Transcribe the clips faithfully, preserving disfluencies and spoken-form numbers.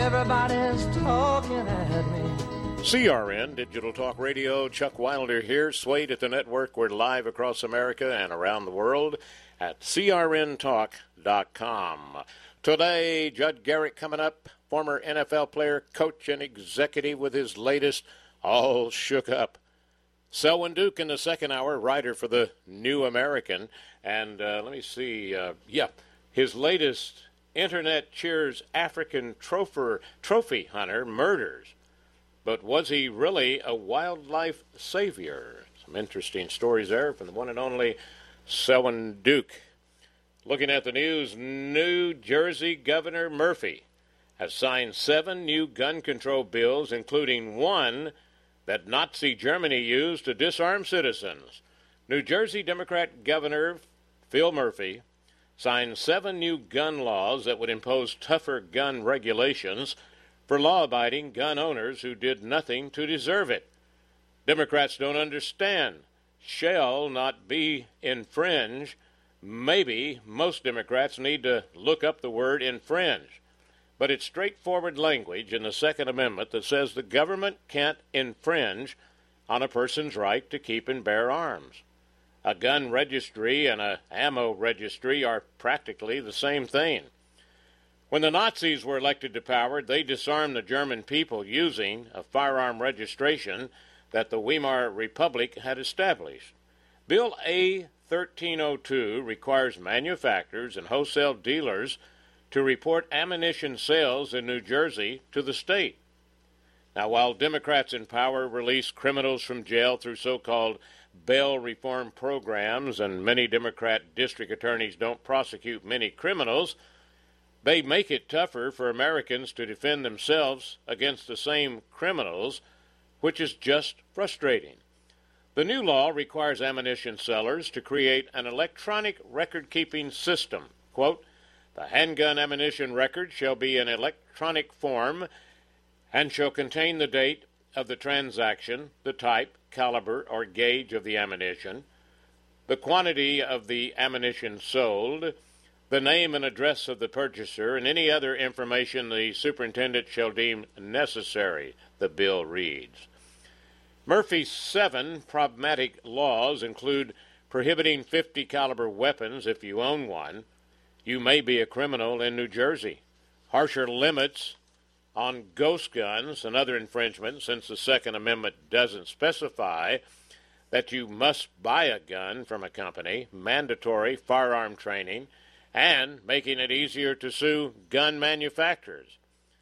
Everybody's talking at me. C R N, Digital Talk Radio, Chuck Wilder here, Swayed at the Network. We're live across America and around the world at C R N talk dot com. Today, Judd Garrick coming up, former N F L player, coach, and executive with his latest All Shook Up. Selwyn Duke in the second hour, writer for the New American. And uh, let me see, uh, yeah, his latest Internet Cheers African trophy, trophy hunter murders. But was he really a wildlife savior? Some interesting stories there from the one and only Selwyn Duke. Looking at the news, New Jersey Governor Murphy has signed seven new gun control bills, including one that Nazi Germany used to disarm citizens. New Jersey Democrat Governor Phil Murphy signed seven new gun laws that would impose tougher gun regulations for law-abiding gun owners who did nothing to deserve it. Democrats don't understand. Shall not be infringe. Maybe most Democrats need to look up the word infringe. But it's straightforward language in the Second Amendment that says the government can't infringe on a person's right to keep and bear arms. A gun registry and an ammo registry are practically the same thing. When the Nazis were elected to power, they disarmed the German people using a firearm registration that the Weimar Republic had established. Bill A thirteen oh two requires manufacturers and wholesale dealers to report ammunition sales in New Jersey to the state. Now, while Democrats in power release criminals from jail through so-called bail reform programs, and many Democrat district attorneys don't prosecute many criminals, they make it tougher for Americans to defend themselves against the same criminals, which is just frustrating. The new law requires ammunition sellers to create an electronic record-keeping system. Quote, the handgun ammunition record shall be in electronic form and shall contain the date of the transaction, the type, caliber, or gauge of the ammunition, the quantity of the ammunition sold, the name and address of the purchaser, and any other information the superintendent shall deem necessary, the bill reads. Murphy's seven problematic laws include prohibiting fifty caliber weapons if you own one. You may be a criminal in New Jersey. Harsher limits on ghost guns and other infringements, since the Second Amendment doesn't specify that you must buy a gun from a company, mandatory firearm training, and making it easier to sue gun manufacturers.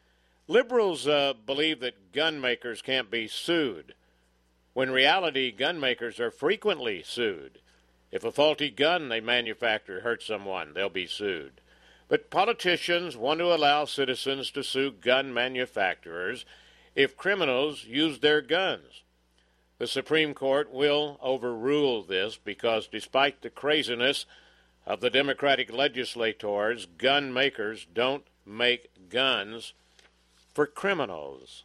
Liberals uh, believe that gun makers can't be sued, when in reality gun makers are frequently sued. If a faulty gun they manufacture hurts someone, they'll be sued. But politicians want to allow citizens to sue gun manufacturers if criminals use their guns. The Supreme Court will overrule this because despite the craziness of the Democratic legislators, gun makers don't make guns for criminals.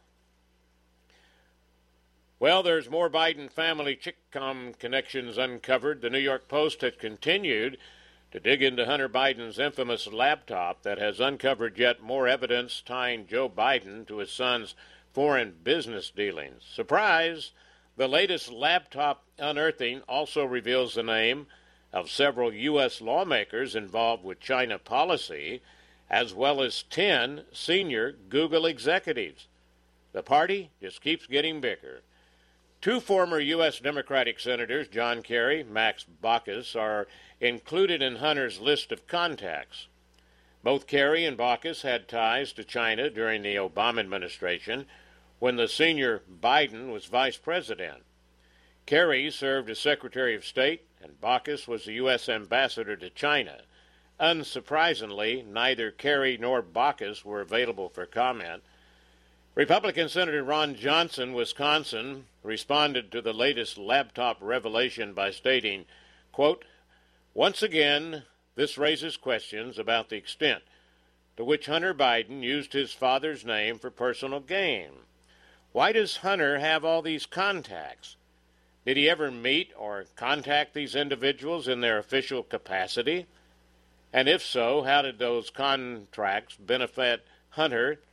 Well, there's more Biden family chick-com connections uncovered. The New York Post has continued to dig into Hunter Biden's infamous laptop that has uncovered yet more evidence tying Joe Biden to his son's foreign business dealings. Surprise! The latest laptop unearthing also reveals the name of several U S lawmakers involved with China policy, as well as ten senior Google executives. The party just keeps getting bigger. Two former U S Democratic senators, John Kerry, Max Baucus, are included in Hunter's list of contacts. Both Kerry and Baucus had ties to China during the Obama administration when the senior Biden was vice president. Kerry served as Secretary of State, and Baucus was the U S ambassador to China. Unsurprisingly, neither Kerry nor Baucus were available for comment. Republican Senator Ron Johnson, Wisconsin, responded to the latest laptop revelation by stating, quote, once again, this raises questions about the extent to which Hunter Biden used his father's name for personal gain. Why does Hunter have all these contacts? Did he ever meet or contact these individuals in their official capacity? And if so, how did those contracts benefit Hunter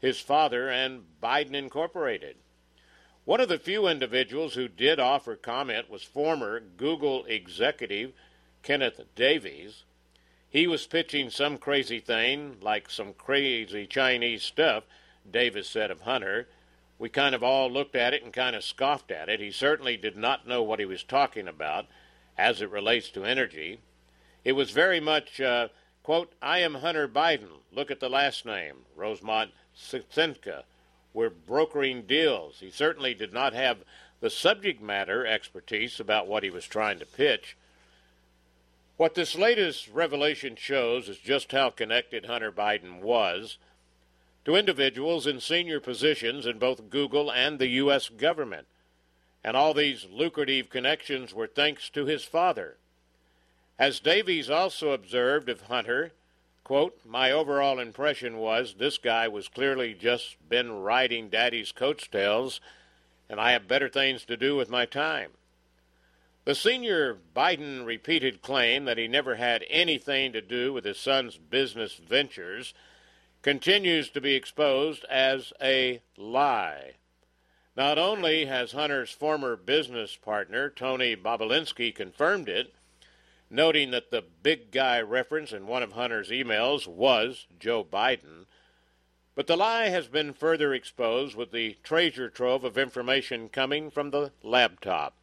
his father and Biden Incorporated. One of the few individuals who did offer comment was former Google executive Kenneth Davies. He was pitching some crazy thing, like some crazy Chinese stuff, Davis said of Hunter. We kind of all looked at it and kind of scoffed at it. He certainly did not know what he was talking about as it relates to energy. It was very much, uh, quote, I am Hunter Biden. Look at the last name, Rosemont Senka. We're brokering deals. He certainly did not have the subject matter expertise about what he was trying to pitch. What this latest revelation shows is just how connected Hunter Biden was to individuals in senior positions in both Google and the U S government. And all these lucrative connections were thanks to his father. As Davies also observed of Hunter, quote, my overall impression was this guy was clearly just been riding Daddy's coattails, and I have better things to do with my time. The senior Biden repeated claim that he never had anything to do with his son's business ventures continues to be exposed as a lie. Not only has Hunter's former business partner, Tony Bobulinski, confirmed it, noting that the big guy reference in one of Hunter's emails was Joe Biden, but the lie has been further exposed with the treasure trove of information coming from the laptop.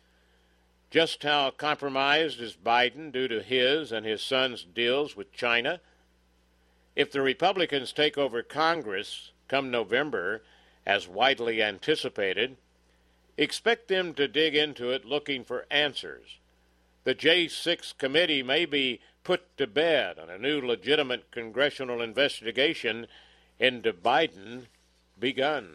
Just how compromised is Biden due to his and his son's deals with China? If the Republicans take over Congress come November, as widely anticipated, expect them to dig into it looking for answers. The J six committee may be put to bed on a new legitimate congressional investigation into Biden begun.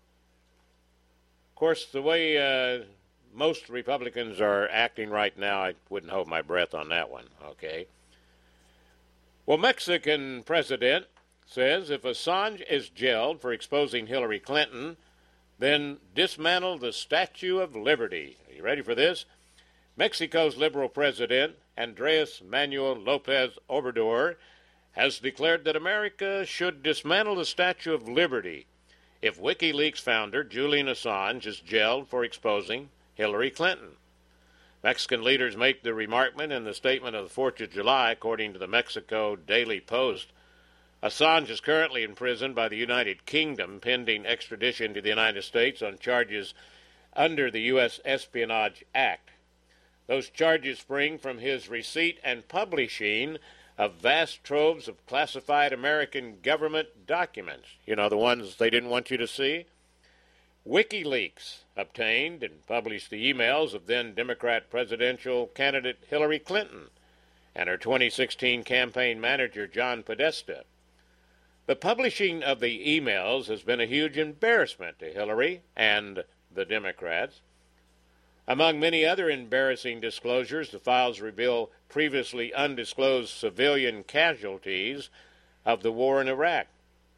Of course, the way uh, most Republicans are acting right now, I wouldn't hold my breath on that one, okay? Well, Mexican president says if Assange is jailed for exposing Hillary Clinton, then dismantle the Statue of Liberty. Are you ready for this? Mexico's liberal president, Andrés Manuel López Obrador, has declared that America should dismantle the Statue of Liberty if WikiLeaks founder Julian Assange is jailed for exposing Hillary Clinton. Mexican leaders make the remarkment in the statement of the fourth of July, according to the Mexico Daily Post. Assange is currently imprisoned by the United Kingdom pending extradition to the United States on charges under the U S Espionage Act. Those charges spring from his receipt and publishing of vast troves of classified American government documents. You know, the ones they didn't want you to see? WikiLeaks obtained and published the emails of then Democrat presidential candidate Hillary Clinton and her twenty sixteen campaign manager John Podesta. The publishing of the emails has been a huge embarrassment to Hillary and the Democrats. Among many other embarrassing disclosures, the files reveal previously undisclosed civilian casualties of the war in Iraq.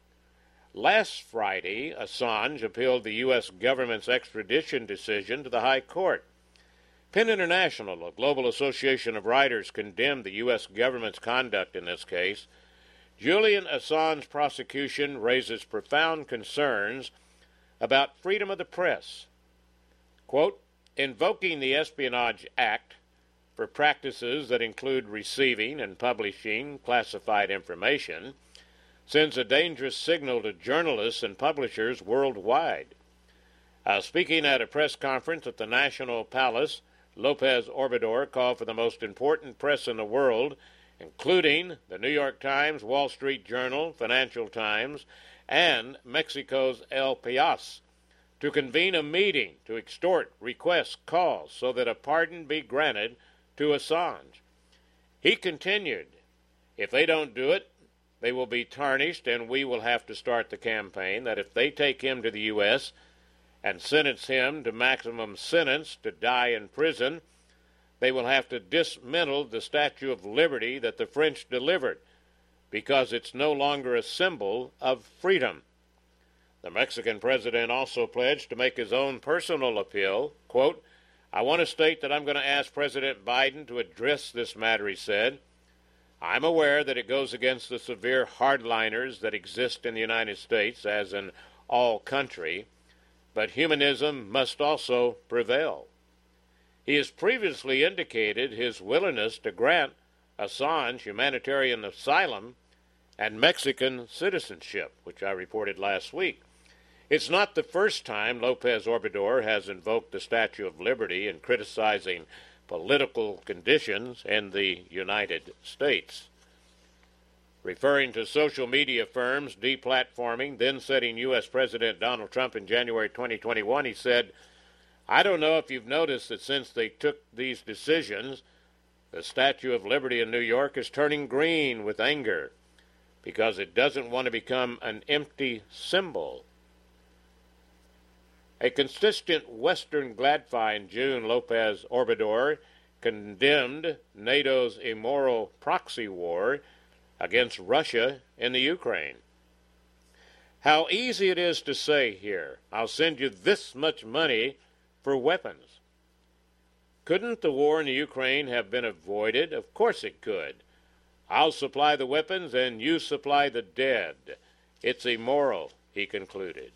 Last Friday, Assange appealed the U S government's extradition decision to the High Court. PEN International, a global association of writers, condemned the U S government's conduct in this case. Julian Assange's prosecution raises profound concerns about freedom of the press. Quote, invoking the Espionage Act for practices that include receiving and publishing classified information sends a dangerous signal to journalists and publishers worldwide. Uh, speaking at a press conference at the National Palace, López Obrador called for the most important press in the world, including the New York Times, Wall Street Journal, Financial Times, and Mexico's El País, to convene a meeting to extort, request, calls so that a pardon be granted to Assange. He continued, if they don't do it, they will be tarnished and we will have to start the campaign that if they take him to the U S and sentence him to maximum sentence to die in prison, they will have to dismantle the Statue of Liberty that the French delivered because it's no longer a symbol of freedom. The Mexican president also pledged to make his own personal appeal. Quote, I want to state that I'm going to ask President Biden to address this matter, he said. I'm aware that it goes against the severe hardliners that exist in the United States, as in all country, but humanism must also prevail. He has previously indicated his willingness to grant Assange humanitarian asylum and Mexican citizenship, which I reported last week. It's not the first time Lopez Obrador has invoked the Statue of Liberty in criticizing political conditions in the United States. Referring to social media firms deplatforming, then setting U S President Donald Trump in January twenty twenty-one, he said, "I don't know if you've noticed that since they took these decisions, the Statue of Liberty in New York is turning green with anger because it doesn't want to become an empty symbol." A consistent Western GladFi in June, Lopez Obrador condemned NATO's immoral proxy war against Russia in the Ukraine. How easy it is to say here, "I'll send you this much money for weapons." Couldn't the war in the Ukraine have been avoided? Of course it could. "I'll supply the weapons and you supply the dead. It's immoral," he concluded.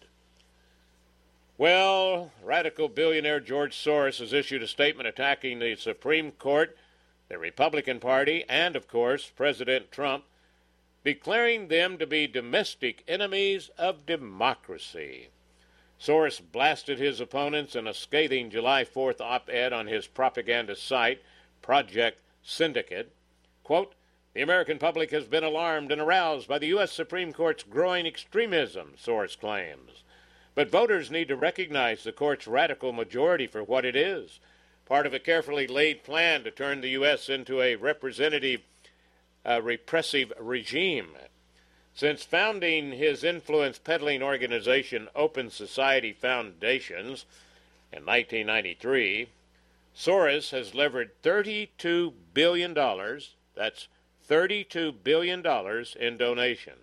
Well, radical billionaire George Soros has issued a statement attacking the Supreme Court, the Republican Party, and, of course, President Trump, declaring them to be domestic enemies of democracy. Soros blasted his opponents in a scathing July fourth op-ed on his propaganda site, Project Syndicate. Quote, "The American public has been alarmed and aroused by the U S Supreme Court's growing extremism," Soros claims. But voters need to recognize the court's radical majority for what it is, part of a carefully laid plan to turn the U S into a representative, uh, repressive regime. Since founding his influence-peddling organization Open Society Foundations in nineteen ninety-three, Soros has levered thirty-two billion dollars, that's thirty-two billion dollars in donations.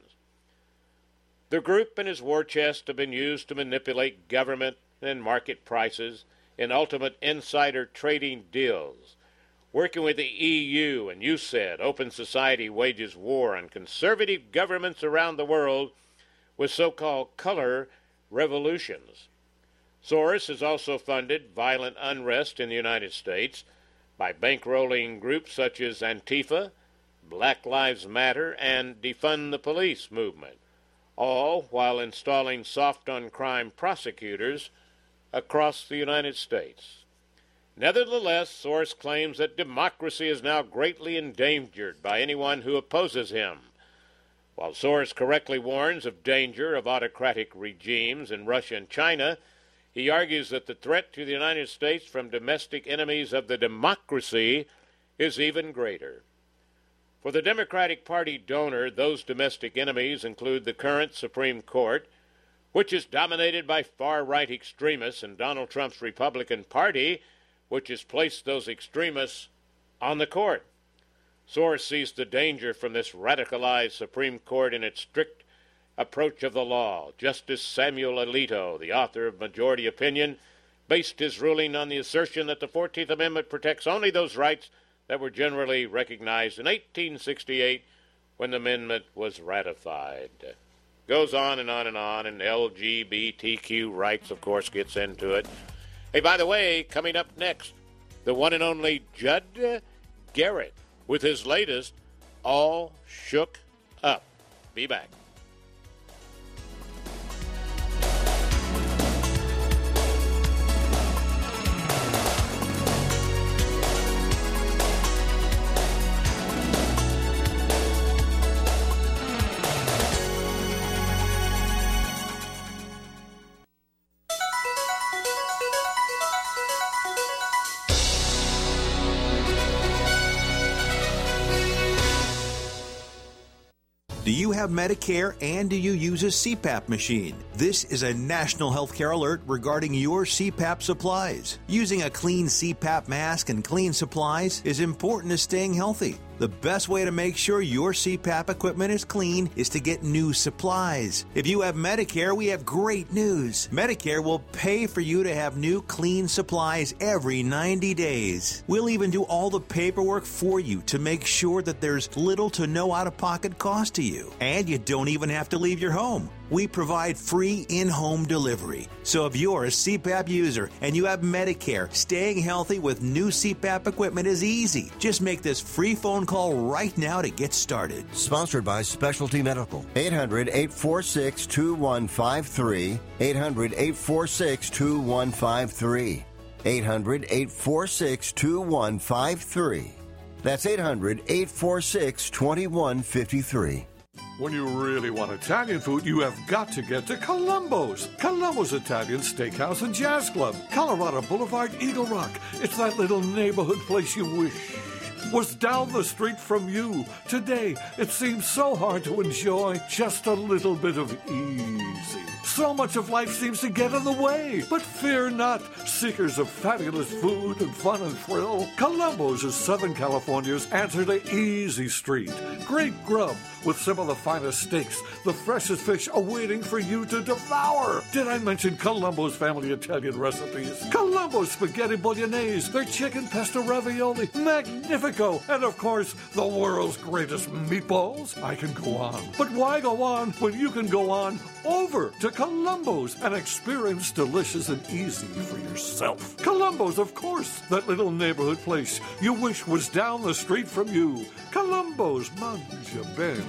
The group and his war chest have been used to manipulate government and market prices in ultimate insider trading deals. Working with the E U and U S A I D, Open Society wages war on conservative governments around the world with so-called color revolutions. Soros has also funded violent unrest in the United States by bankrolling groups such as Antifa, Black Lives Matter, and Defund the Police movement, all while installing soft-on-crime prosecutors across the United States. Nevertheless, Soros claims that democracy is now greatly endangered by anyone who opposes him. While Soros correctly warns of danger of autocratic regimes in Russia and China, he argues that the threat to the United States from domestic enemies of the democracy is even greater. For the Democratic Party donor, those domestic enemies include the current Supreme Court, which is dominated by far-right extremists, and Donald Trump's Republican Party, which has placed those extremists on the court. Soros sees the danger from this radicalized Supreme Court in its strict approach of the law. Justice Samuel Alito, the author of Majority Opinion, based his ruling on the assertion that the fourteenth Amendment protects only those rights that were generally recognized in eighteen sixty-eight when the amendment was ratified. Goes on and on and on, and L G B T Q rights, of course, gets into it. Hey, by the way, coming up next, the one and only Judd Garrett with his latest, All Shook Up. Be back. Do you have Medicare and do you use a C PAP machine? This is a national healthcare alert regarding your C PAP supplies. Using a clean C PAP mask and clean supplies is important to staying healthy. The best way to make sure your C PAP equipment is clean is to get new supplies. If you have Medicare, we have great news. Medicare will pay for you to have new clean supplies every ninety days. We'll even do all the paperwork for you to make sure that there's little to no out-of-pocket cost to you. And you don't even have to leave your home. We provide free in-home delivery. So if you're a C PAP user and you have Medicare, staying healthy with new C PAP equipment is easy. Just make this free phone call right now to get started. Sponsored by Specialty Medical. eight hundred, eight four six, two one five three. eight hundred, eight four six, two one five three. eight hundred, eight four six, two one five three. That's eight hundred, eight four six, two one five three. When you really want Italian food, you have got to get to Columbo's. Columbo's Italian Steakhouse and Jazz Club, Colorado Boulevard, Eagle Rock. It's that little neighborhood place you wish was down the street from you. Today, it seems so hard to enjoy just a little bit of easy. So much of life seems to get in the way. But fear not, seekers of fabulous food and fun and thrill. Columbo's is Southern California's answer to Easy Street. Great grub with some of the finest steaks, the freshest fish awaiting for you to devour. Did I mention Columbo's family Italian recipes? Columbo's spaghetti bolognese, their chicken pesto ravioli, magnifico, and of course, the world's greatest meatballs. I can go on. But why go on when you can go on over to Columbo's and experience delicious and easy for yourself? Columbo's, of course, that little neighborhood place you wish was down the street from you. Columbo's, mangia bene.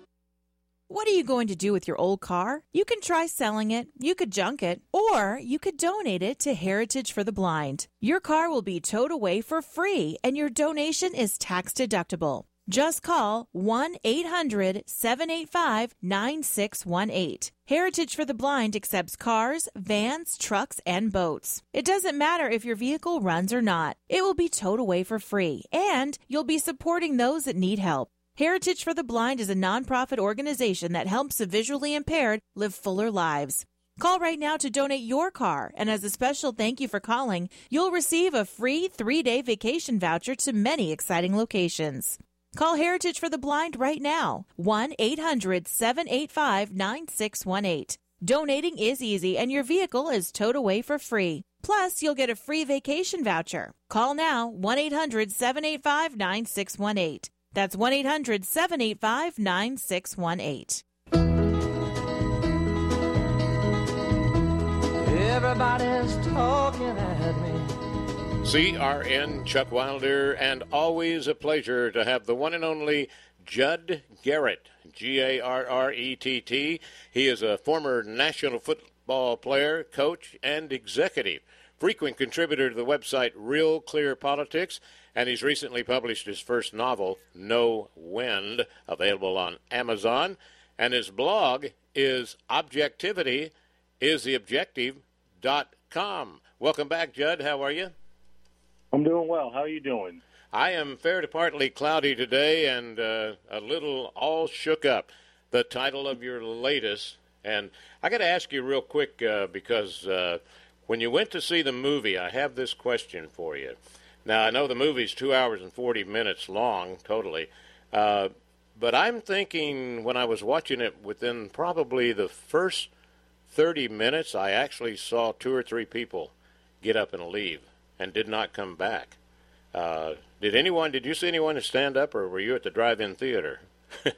What are you going to do with your old car? You can try selling it, you could junk it, or you could donate it to Heritage for the Blind. Your car will be towed away for free, and your donation is tax deductible. Just call one eight hundred, seven eight five, nine six one eight. Heritage for the Blind accepts cars, vans, trucks, and boats. It doesn't matter if your vehicle runs or not. It will be towed away for free, and you'll be supporting those that need help. Heritage for the Blind is a nonprofit organization that helps the visually impaired live fuller lives. Call right now to donate your car, and as a special thank you for calling, you'll receive a free three-day vacation voucher to many exciting locations. Call Heritage for the Blind right now, one eight hundred, seven eight five, nine six one eight. Donating is easy, and your vehicle is towed away for free. Plus, you'll get a free vacation voucher. Call now, one eight hundred, seven eight five, nine six one eight. That's one eight hundred, seven eight five, nine six one eight. Everybody's talking at me. C R N, Chuck Wilder, and always a pleasure to have the one and only Judd Garrett, G A R R E T T. He is a former national football player, coach, and executive. Frequent contributor to the website Real Clear Politics, and he's recently published his first novel, No Wind, available on Amazon. And his blog is objectivity is the objective dot com. Welcome back, Judd. How are you? I'm doing well. How are you doing? I am fair to partly cloudy today and uh, a little all shook up. The title of your latest, and I got to ask you real quick uh, because uh, when you went to see the movie, I have this question for you. Now, I know the movie's two hours and forty minutes long, totally. Uh, but I'm thinking when I was watching it, within probably the first thirty minutes, I actually saw two or three people get up and leave and did not come back. Uh, did anyone, did you see anyone stand up, or were you at the drive-in theater? uh,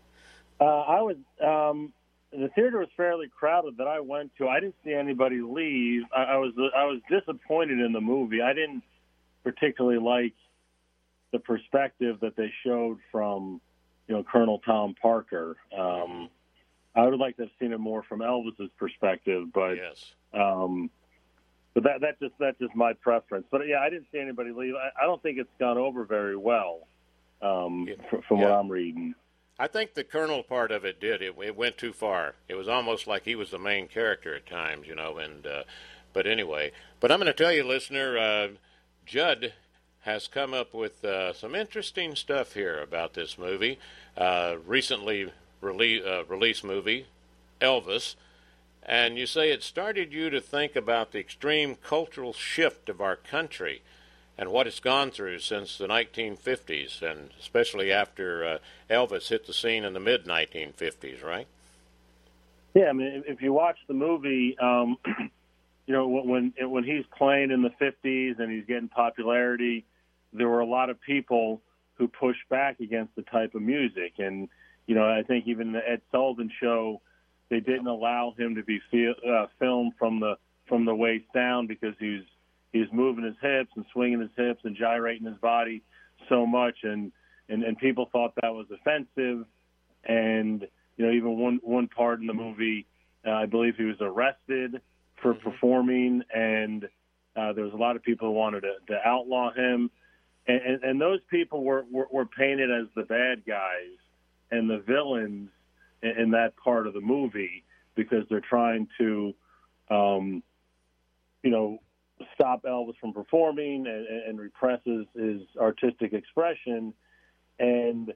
I was, um, the theater was fairly crowded that I went to. I didn't see anybody leave. I, I was, I was disappointed in the movie. I didn't particularly like the perspective that they showed from, you know, Colonel Tom Parker. Um, I would like to have seen it more from Elvis's perspective, but yes. um, but that that just that's just my preference. But yeah, I didn't see anybody leave. I, I don't think it's gone over very well um, yeah. f- from yeah. what I'm reading. I think the Colonel part of it did. It, it went too far. It was almost like he was the main character at times, you know. And uh, but anyway, but I'm going to tell you, listener. Uh, Judd has come up with uh, some interesting stuff here about this movie. Uh, recently rele- uh, released movie, Elvis. And you say it started you to think about the extreme cultural shift of our country. and what it's gone through since the nineteen fifties, and especially after uh, Elvis hit the scene in the mid nineteen fifties, right? Yeah, I mean, if you watch the movie, um, you know, when when he's playing in the fifties and he's getting popularity, there were a lot of people who pushed back against the type of music. And, you know, I think even the Ed Sullivan Show, they didn't allow him to be feel, uh, filmed from the from the waist down because he was, he was moving his hips and swinging his hips and gyrating his body so much. And, and, and people thought that was offensive. And, you know, even one, one part in the movie, uh, I believe he was arrested for performing, and uh, there was a lot of people who wanted to, to outlaw him. And, and, and those people were, were, were painted as the bad guys and the villains in, in that part of the movie because they're trying to, um, you know, stop Elvis from performing and, and repress his, his artistic expression. And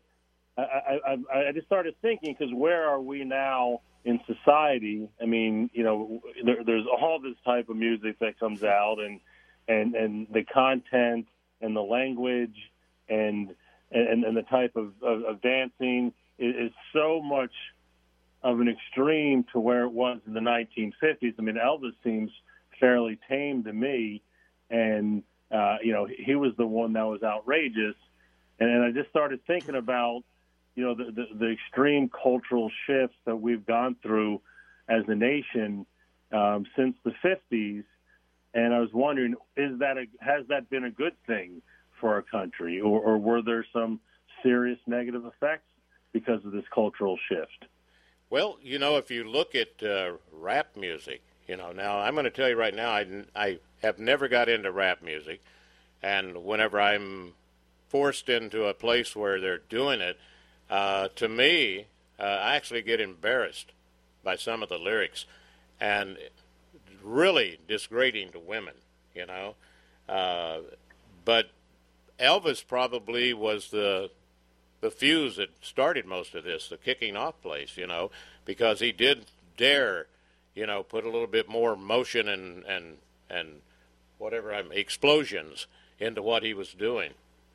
I, I, I just started thinking, because where are we now in society? I mean, you know, there, there's all this type of music that comes out, and and, and the content and the language and and, and the type of, of, of dancing is, is so much of an extreme to where it was in the nineteen fifties. I mean, Elvis seems fairly tame to me, and, uh, you know, he was the one that was outrageous. And, and I just started thinking about, you know, the, the, the extreme cultural shifts that we've gone through as a nation um, since the fifties. And I was wondering, is that a, has that been a good thing for our country, or, or were there some serious negative effects because of this cultural shift? Well, you know, if you look at uh, rap music, you know, now I'm going to tell you right now, I, I have never got into rap music. And whenever I'm forced into a place where they're doing it, uh, to me, uh, I actually get embarrassed by some of the lyrics. And really disgrading to women, you know. Uh, but Elvis probably was the the fuse that started most of this, the kicking off place, you know, because he did dare, you know, put a little bit more motion and and and whatever I'm explosions into what he was doing.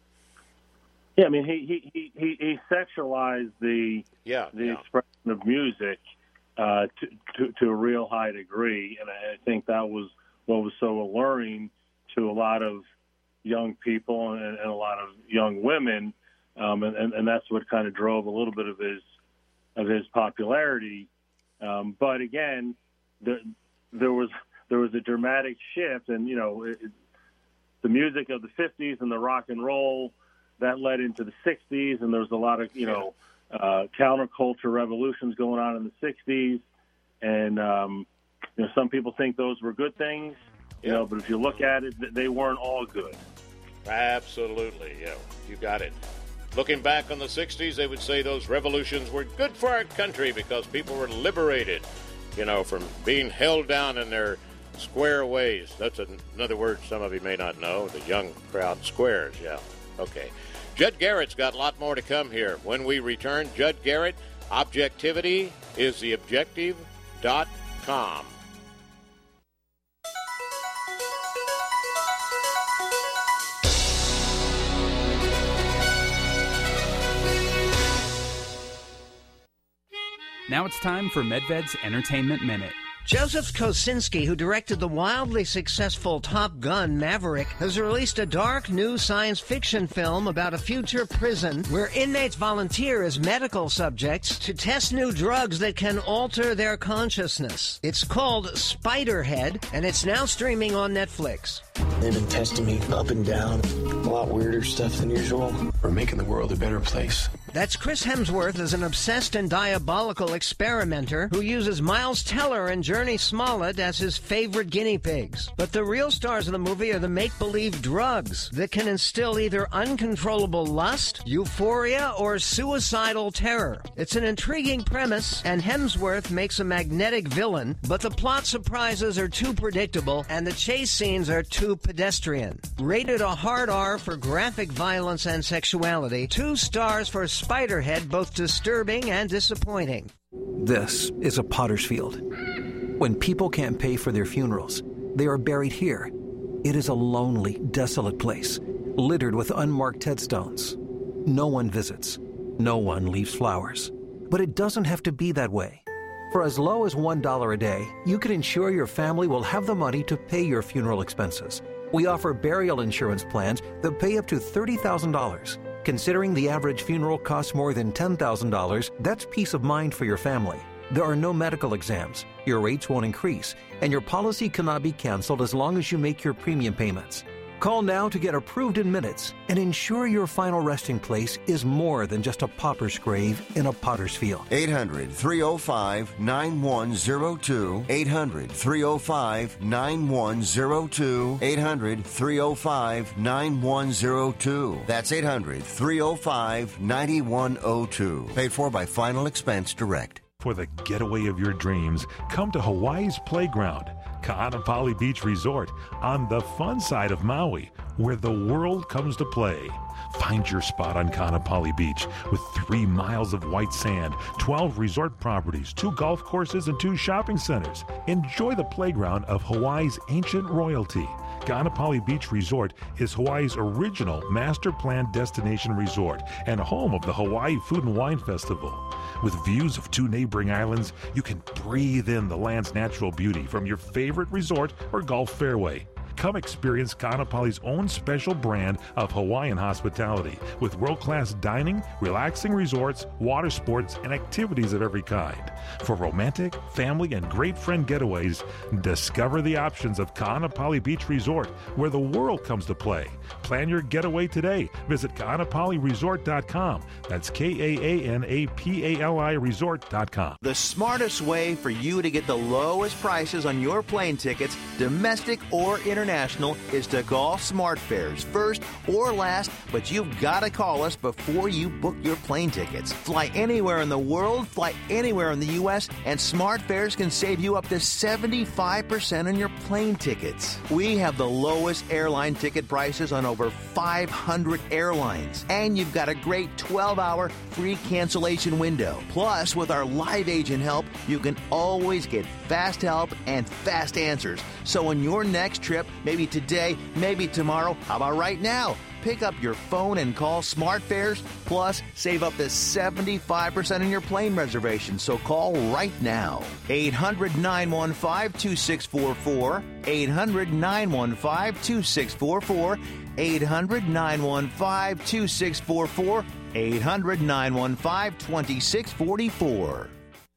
Yeah, I mean, he he he, he sexualized the yeah, the yeah. expression of music Uh, to, to, to a real high degree, and I think that was what was so alluring to a lot of young people and, and a lot of young women, um, and, and, and that's what kind of drove a little bit of his of his popularity. Um, but again, there, there was there was a dramatic shift, and you know, it, the music of the fifties and the rock and roll that led into the sixties, and there was a lot of you know. Uh, counterculture revolutions going on in the sixties, and um, you know some people think those were good things, you know. But if you look at it, they weren't all good. Absolutely, yeah, you got it. Looking back on the sixties, they would say those revolutions were good for our country because people were liberated, you know, from being held down in their square ways. That's another word some of you may not know. The young crowd squares, yeah. Okay. Judd Garrett's got a lot more to come here. When we return, Judd Garrett, objectivity is the objective dot com. Now it's time for Medved's Entertainment Minute. Joseph Kosinski, who directed the wildly successful Top Gun Maverick, has released a dark new science fiction film about a future prison where inmates volunteer as medical subjects to test new drugs that can alter their consciousness. It's called Spiderhead, and it's now streaming on Netflix. They've been testing me up and down, a lot weirder stuff than usual. We're making the world a better place. That's Chris Hemsworth as an obsessed and diabolical experimenter who uses Miles Teller and Journey Smollett as his favorite guinea pigs. But the real stars of the movie are the make-believe drugs that can instill either uncontrollable lust, euphoria, or suicidal terror. It's an intriguing premise, and Hemsworth makes a magnetic villain, but the plot surprises are too predictable, and the chase scenes are too pedestrian. Rated a hard R for graphic violence and sexuality, two stars for Spiderhead, both disturbing and disappointing. This is a potter's field. When people can't pay for their funerals, they are buried here. It is a lonely, desolate place, littered with unmarked headstones. No one visits. No one leaves flowers. But it doesn't have to be that way. For as low as one dollar a day, you can ensure your family will have the money to pay your funeral expenses. We offer burial insurance plans that pay up to thirty thousand dollars. Considering the average funeral costs more than ten thousand dollars, that's peace of mind for your family. There are no medical exams, your rates won't increase, and your policy cannot be canceled as long as you make your premium payments. Call now to get approved in minutes and ensure your final resting place is more than just a pauper's grave in a potter's field. eight hundred, three oh five, nine one oh two. eight hundred, three oh five, nine one oh two. eight hundred, three oh five, nine one oh two. That's eight hundred, three oh five, nine one oh two. Paid for by Final Expense Direct. For the getaway of your dreams, come to Hawaii's Playground, Ka'anapali Beach Resort, on the fun side of Maui, where the world comes to play. Find your spot on Ka'anapali Beach with three miles of white sand, twelve resort properties, two golf courses, and two shopping centers. Enjoy the playground of Hawaii's ancient royalty. Ka'anapali Beach Resort is Hawaii's original master plan destination resort and home of the Hawaii Food and Wine Festival. With views of two neighboring islands, you can breathe in the land's natural beauty from your favorite resort or golf fairway. Come experience Ka'anapali's own special brand of Hawaiian hospitality with world-class dining, relaxing resorts, water sports, and activities of every kind. For romantic, family, and great friend getaways, discover the options of Ka'anapali Beach Resort, where the world comes to play. Plan your getaway today. Visit Ka'anapali Resort dot com. That's K A A N A P A L I Resort dot com. The smartest way for you to get the lowest prices on your plane tickets, domestic or international, is to call SmartFares first or last, but you've got to call us before you book your plane tickets. Fly anywhere in the world, fly anywhere in the U S, and SmartFares can save you up to seventy-five percent on your plane tickets. We have the lowest airline ticket prices on over five hundred airlines, and you've got a great twelve hour free cancellation window. Plus, with our live agent help, you can always get fast help and fast answers. So on your next trip, maybe today, maybe tomorrow, how about right now? Pick up your phone and call SmartFares, plus save up to seventy-five percent on your plane reservation. So call right now. eight hundred, nine one five, two six four four. eight hundred, nine one five, two six four four. eight hundred, nine one five, two six four four. eight hundred, nine one five, two six four four.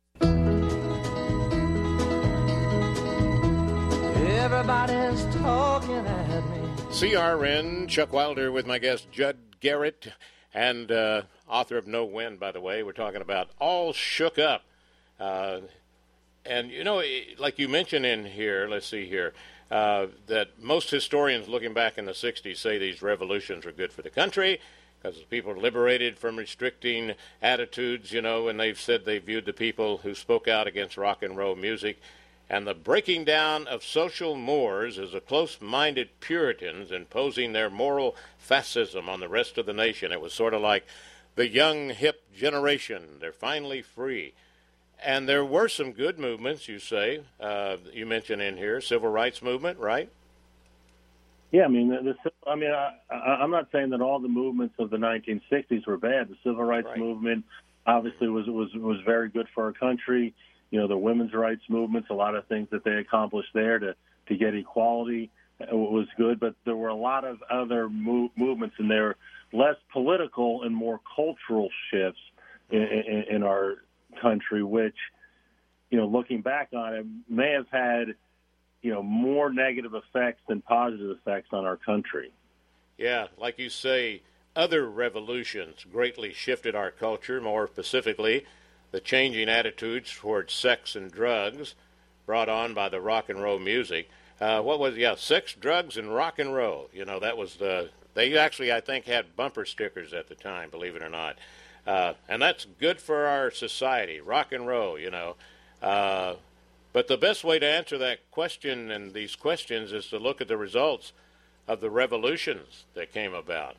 Everybody's talking at me. C R N, Chuck Wilder with my guest Judd Garrett, and uh, author of No Wind, by the way. We're talking about All Shook Up. Uh, and, you know, like you mentioned in here, let's see here, uh, that most historians looking back in the sixties say these revolutions were good for the country because people were liberated from restricting attitudes, you know, and they've said they viewed the people who spoke out against rock and roll music and the breaking down of social mores as a close-minded Puritans imposing their moral fascism on the rest of the nation. It was sort of like the young, hip generation. They're finally free. And there were some good movements, you say. Uh, you mentioned in here, civil rights movement, right? Yeah, I mean, the, the, I mean, I, I, I'm not saying that all the movements of the nineteen sixties were bad. The civil rights right. movement obviously was, was was very good for our country. You know, the women's rights movements, a lot of things that they accomplished there to, to get equality was good. But there were a lot of other move, movements, and they were less political and more cultural shifts in, in, in our country, which, you know, looking back on it, may have had, you know, more negative effects than positive effects on our country. Yeah, like you say, other revolutions greatly shifted our culture, more specifically the changing attitudes towards sex and drugs brought on by the rock and roll music. Uh, what was, yeah, sex, drugs, and rock and roll. You know, that was the, they actually, I think, had bumper stickers at the time, believe it or not. Uh, and that's good for our society, rock and roll, you know. Uh, but the best way to answer that question and these questions is to look at the results of the revolutions that came about.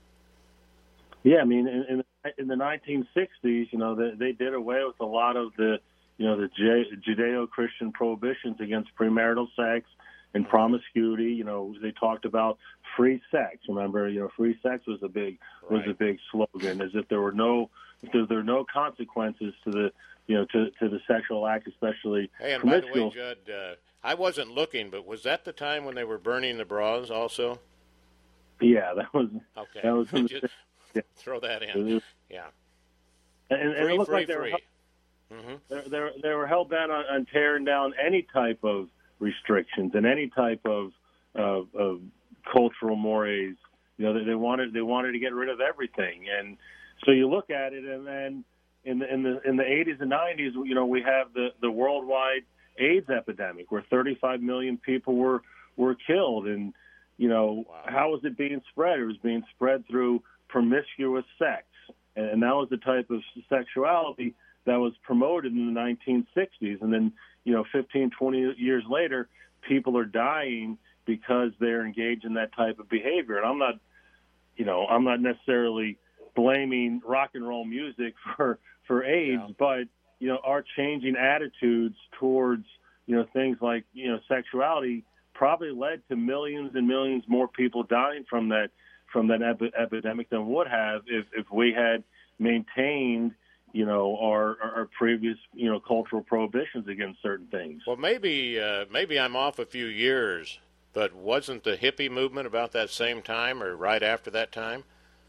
Yeah, I mean, in, in, in the nineteen sixties, you know, they, they did away with a lot of the, you know, the Judeo-Christian prohibitions against premarital sex and promiscuity. You know, they talked about free sex. Remember, you know, free sex was a big was Right. a big slogan, as if there were no if there, there were no consequences to the you know to, to the sexual act, especially Hey, and by the way, promiscuous. Judd, uh, I wasn't looking, but was that the time when they were burning the bras also? Yeah, that was Okay. that was in the- Just yeah. throw that in. Yeah. and, and Free, it looked free, like they were free. Mm-hmm. They're, they're, they were hell bent on, on tearing down any type of restrictions and any type of, of, of cultural mores. You know, they, they wanted they wanted to get rid of everything, and so you look at it, and then in the in the in the eighties and nineties, you know, we have the, the worldwide AIDS epidemic where thirty-five million people were were killed, and you know, Wow. how was it being spread? It was being spread through promiscuous sex, and that was the type of sexuality that was promoted in the nineteen sixties. And then, you know, fifteen, twenty years later, people are dying because they're engaged in that type of behavior. And I'm not, you know, I'm not necessarily blaming rock and roll music for, for AIDS, Yeah. but, you know, our changing attitudes towards, you know, things like, you know, sexuality probably led to millions and millions more people dying from that, from that epi- epidemic than would have if, if we had maintained, you know, our, our previous, you know, cultural prohibitions against certain things. Well, maybe uh, maybe I'm off a few years, but wasn't the hippie movement about that same time or right after that time?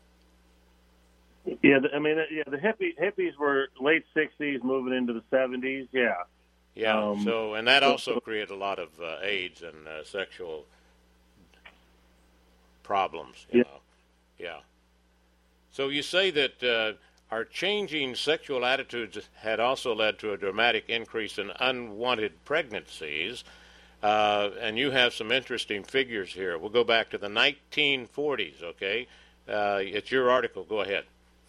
Yeah, the, I mean, yeah, the hippie, hippies were late sixties, moving into the seventies. Yeah, Yeah. Um, so, and that so- also created a lot of uh, AIDS and uh, sexual problems. You Yeah. know. Yeah. So you say that uh, our changing sexual attitudes had also led to a dramatic increase in unwanted pregnancies, uh, and you have some interesting figures here. We'll go back to the nineteen forties. Okay, uh, it's your article. Go ahead.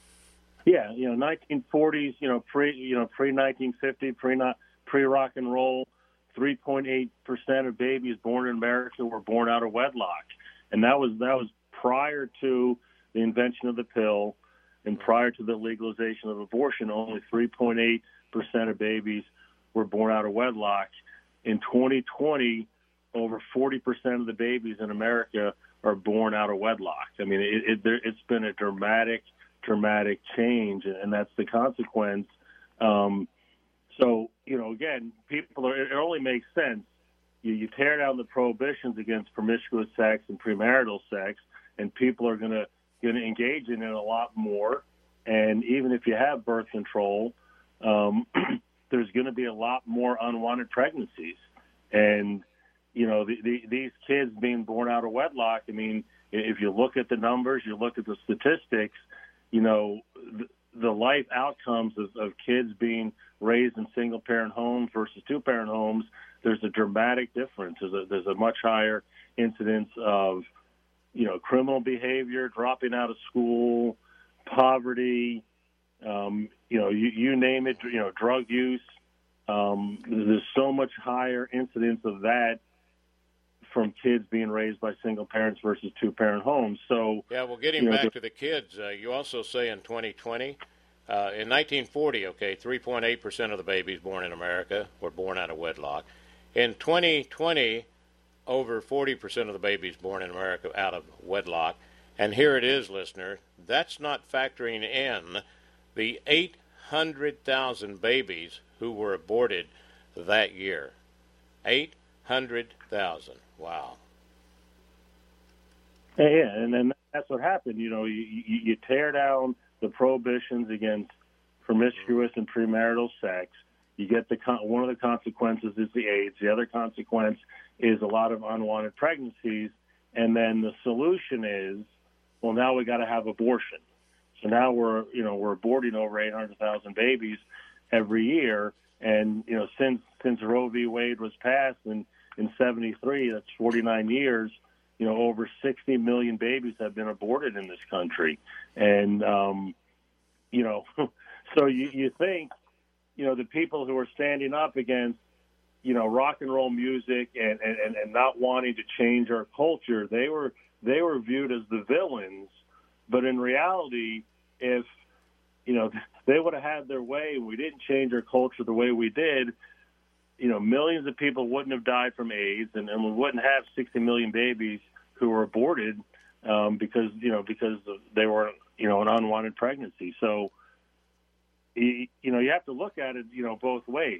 yeah, you know, nineteen forties, you know, pre, you know, pre nineteen fifty, pre not pre rock and roll, three point eight percent of babies born in America were born out of wedlock, and that was that was prior to the invention of the pill. And prior to the legalization of abortion, only three point eight percent of babies were born out of wedlock. In twenty twenty, over forty percent of the babies in America are born out of wedlock. I mean, it, it, there, it's been a dramatic, dramatic change, and that's the consequence. Um, so, you know, again, people are, it only makes sense. You, you tear down the prohibitions against promiscuous sex and premarital sex, and people are going to going to engage in it a lot more. And even if you have birth control, um, there's going to be a lot more unwanted pregnancies. And, you know, the, the, these kids being born out of wedlock, I mean, if you look at the numbers, you look at the statistics, you know, the, the life outcomes of, of kids being raised in single-parent homes versus two-parent homes, there's a dramatic difference. There's a, there's a much higher incidence of, you know, criminal behavior, dropping out of school, poverty, um, you know, you, you name it, you know, drug use. Um, there's so much higher incidence of that from kids being raised by single parents versus two-parent homes. So, Yeah, well, getting you know, back the- to the kids, uh, you also say in twenty twenty, uh, in nineteen forty, okay, three point eight percent of the babies born in America were born out of wedlock. In twenty twenty, over forty percent of the babies born in America out of wedlock. And here it is, listener, that's not factoring in the eight hundred thousand babies who were aborted that year. eight hundred thousand. Wow. Yeah, yeah, and then that's what happened. You know, you, you, you tear down the prohibitions against promiscuous and premarital sex. You get the con- one of the consequences is the AIDS. The other consequence is a lot of unwanted pregnancies. And then the solution is, well, now we got to have abortion. So now we're, you know, we're aborting over eight hundred thousand babies every year. And, you know, since since Roe v. Wade was passed in, in seventy-three, that's forty-nine years, you know, over sixty million babies have been aborted in this country. And, um, you know, so you, you think, you know, the people who are standing up against, you know, rock and roll music and, and, and not wanting to change our culture, they were they were viewed as the villains. But in reality, if, you know, they would have had their way and we didn't change our culture the way we did, you know, millions of people wouldn't have died from AIDS, and, and we wouldn't have sixty million babies who were aborted um, because, you know, because they were, you know, an unwanted pregnancy. So, you, you know, you have to look at it, you know, both ways.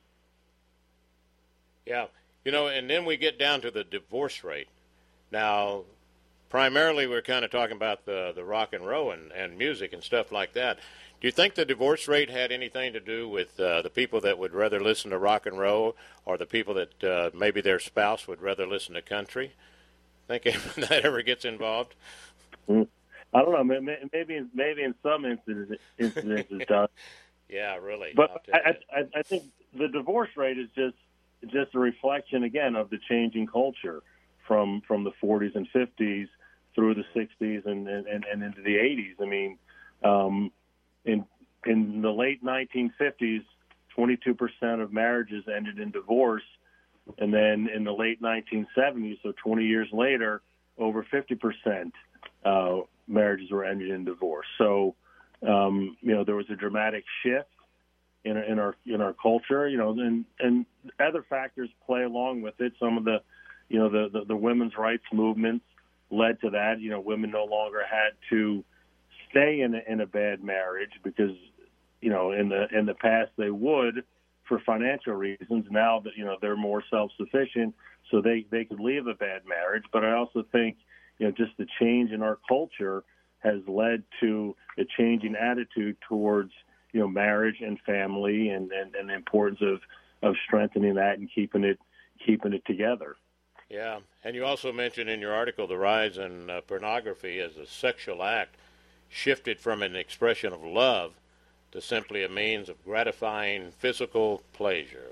Yeah. You know, and then we get down to the divorce rate. Now, primarily we're kind of talking about the, the rock and roll and, and music and stuff like that. Do you think the divorce rate had anything to do with uh, the people that would rather listen to rock and roll, or the people that uh, maybe their spouse would rather listen to country? Think that ever gets involved? I don't know. Maybe maybe in some instances, instances it does. Yeah, really. But I, I, I think the divorce rate is just just a reflection, again, of the changing culture from from the forties and fifties through the sixties and, and, and into the eighties. I mean, um, in in the late nineteen fifties, twenty-two percent of marriages ended in divorce. And then in the late nineteen seventies, so twenty years later, over fifty percent uh, marriages were ended in divorce. So, um, you know, there was a dramatic shift in, in our in our culture. You know, and and other factors play along with it. Some of the, you know, the, the, the women's rights movements led to that. You know, women no longer had to stay in a, in a bad marriage because, you know, in the in the past they would, for financial reasons. Now that, you know, they're more self-sufficient, so they, they could leave a bad marriage. But I also think, you know, just the change in our culture has led to a changing attitude towards, you know, marriage and family and, and, and the importance of, of strengthening that and keeping it keeping it together. Yeah, and you also mentioned in your article the rise in uh, pornography as a sexual act shifted from an expression of love to simply a means of gratifying physical pleasure.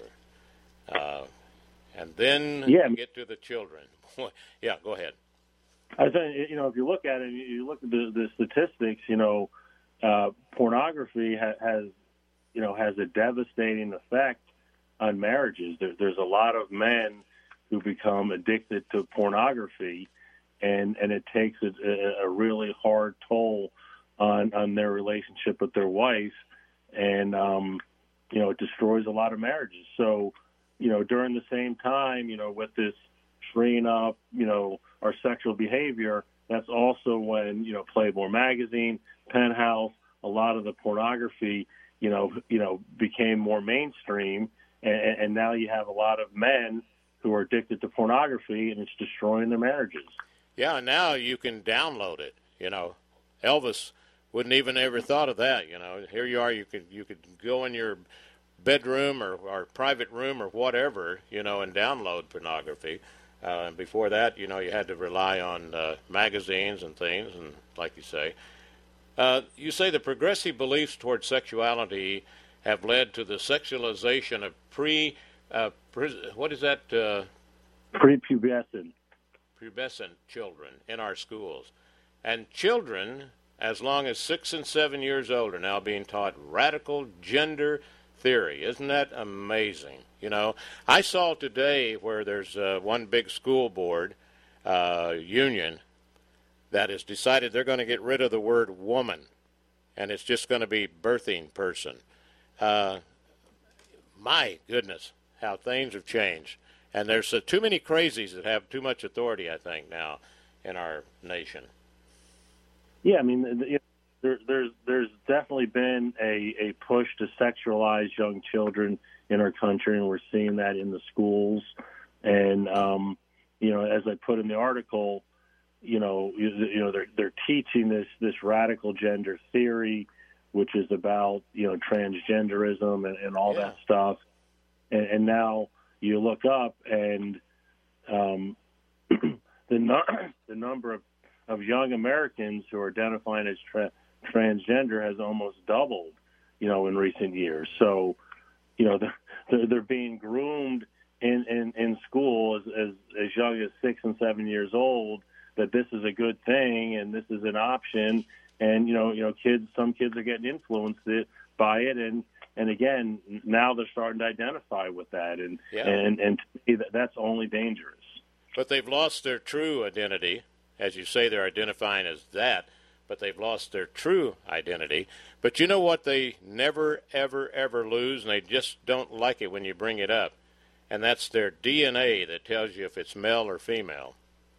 Uh, and then yeah. you get to the children. Yeah, go ahead. I think, you know, if you look at it, you look at the, the statistics, you know, uh, pornography ha- has, you know, has a devastating effect on marriages. There, there's a lot of men who become addicted to pornography, and, and it takes a, a really hard toll on, on their relationship with their wife. And, um, you know, it destroys a lot of marriages. So, you know, during the same time, you know, with this freeing up, you know, our sexual behavior, that's also when, you know, Playboy magazine, Penthouse, a lot of the pornography, you know, you know, became more mainstream. And, and now you have a lot of men who are addicted to pornography, and it's destroying their marriages. Yeah, now you can download it. You know, Elvis wouldn't even ever thought of that. You know, here you are. You could you could go in your bedroom or, or private room or whatever, you know, and download pornography. Uh, and before that, you know, you had to rely on uh, magazines and things, and like you say, uh, you say the progressive beliefs toward sexuality have led to the sexualization of pre, uh, pre what is that? Uh, Prepubescent. Pubescent children in our schools, and children as long as six and seven years old are now being taught radical gender theory. Isn't that amazing? You know, I saw today where there's uh, one big school board uh, union that has decided they're going to get rid of the word woman, and it's just going to be birthing person. Uh, my goodness, how things have changed. And there's uh, too many crazies that have too much authority, I think, now in our nation. Yeah, I mean, there, there's there's definitely been a, a push to sexualize young children in our country, and we're seeing that in the schools. And um, you know, as I put in the article, you know, you, you know, they're they're teaching this this radical gender theory, which is about, you know, transgenderism and, and all yeah. that stuff. And, and now you look up, and um, the no- the number of of young Americans who are identifying as tra- transgender has almost doubled, you know, in recent years. So, you know, they're, they're, they're being groomed in, in, in school as, as, as young as six and seven years old, that this is a good thing and this is an option. And, you know, you know, kids, some kids are getting influenced it, by it. And, and again, now they're starting to identify with that. And, yeah. and, and to me, that, that's only dangerous. But they've lost their true identity. As you say, they're identifying as that, but they've lost their true identity. But you know what they never, ever, ever lose, and they just don't like it when you bring it up? and that's their D N A that tells you if it's male or female.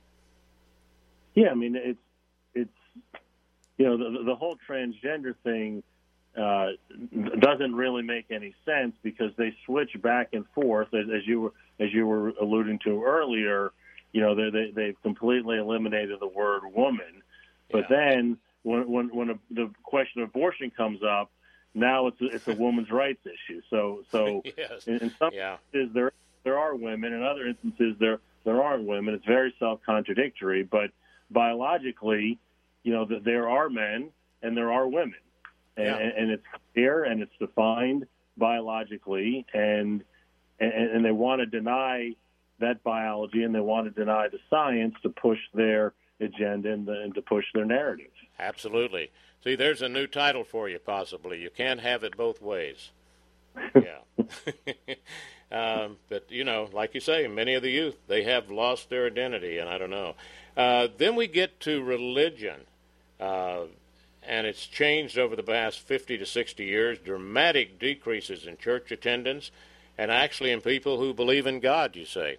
Yeah, I mean, it's, it's you know, the, the whole transgender thing uh, doesn't really make any sense because they switch back and forth, as, as you were as you were alluding to earlier. You know, they, they, they've completely eliminated the word woman. But yeah. then when when, when a, the question of abortion comes up, now it's a, it's a woman's rights issue. So so yes. in, in some yeah. instances there there are women, in other instances there there aren't women. It's very self-contradictory. But biologically, you know, that there are men and there are women, and, yeah. and it's clear and it's defined biologically, and and, and they want to deny that biology, and they want to deny the science to push their agenda and, the, and to push their narrative. Absolutely. See, there's a new title for you, possibly. You can't have it both ways. Yeah. um, but, you know, like you say, many of the youth, they have lost their identity, and I don't know. Uh, then we get to religion, uh, and it's changed over the past fifty to sixty years, dramatic decreases in church attendance, and actually in people who believe in God, you say.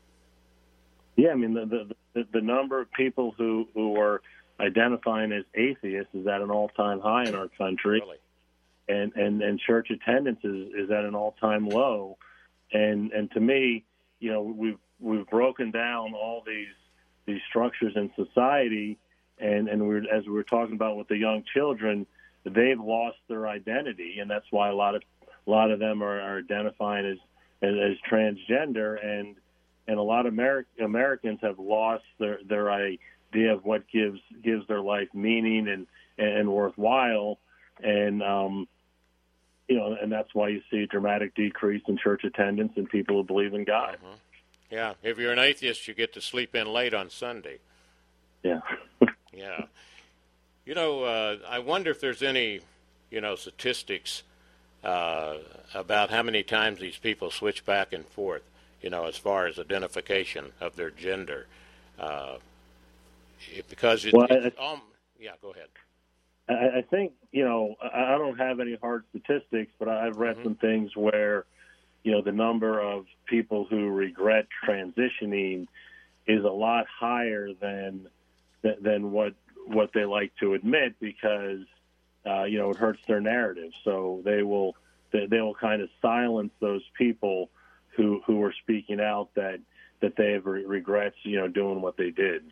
Yeah, I mean, the the, the number of people who, who are identifying as atheists is at an all-time high in our country. Really? And, and, and church attendance is, is at an all-time low. And and to me, you know, we've we've broken down all these these structures in society, and, and we're, as we were talking about with the young children, they've lost their identity, and that's why a lot of a lot of them are, are identifying as, as as transgender, and and a lot of Ameri- Americans have lost their their idea of what gives gives their life meaning and and worthwhile, and um, you know, and that's why you see a dramatic decrease in church attendance and people who believe in God. Mm-hmm. Yeah, if you're an atheist, you get to sleep in late on Sunday. Yeah. Yeah. You know, uh, I wonder if there's any, you know, statistics uh, about how many times these people switch back and forth, you know, as far as identification of their gender. Uh, it, because it, well, it, I, um, yeah, go ahead. I, I think, you know, I, I don't have any hard statistics, but I've read mm-hmm. some things where, you know, the number of people who regret transitioning is a lot higher than than what what they like to admit, because uh, you know, it hurts their narrative. So they will they, they will kind of silence those people who who are speaking out that that they have re- regrets, you know, doing what they did.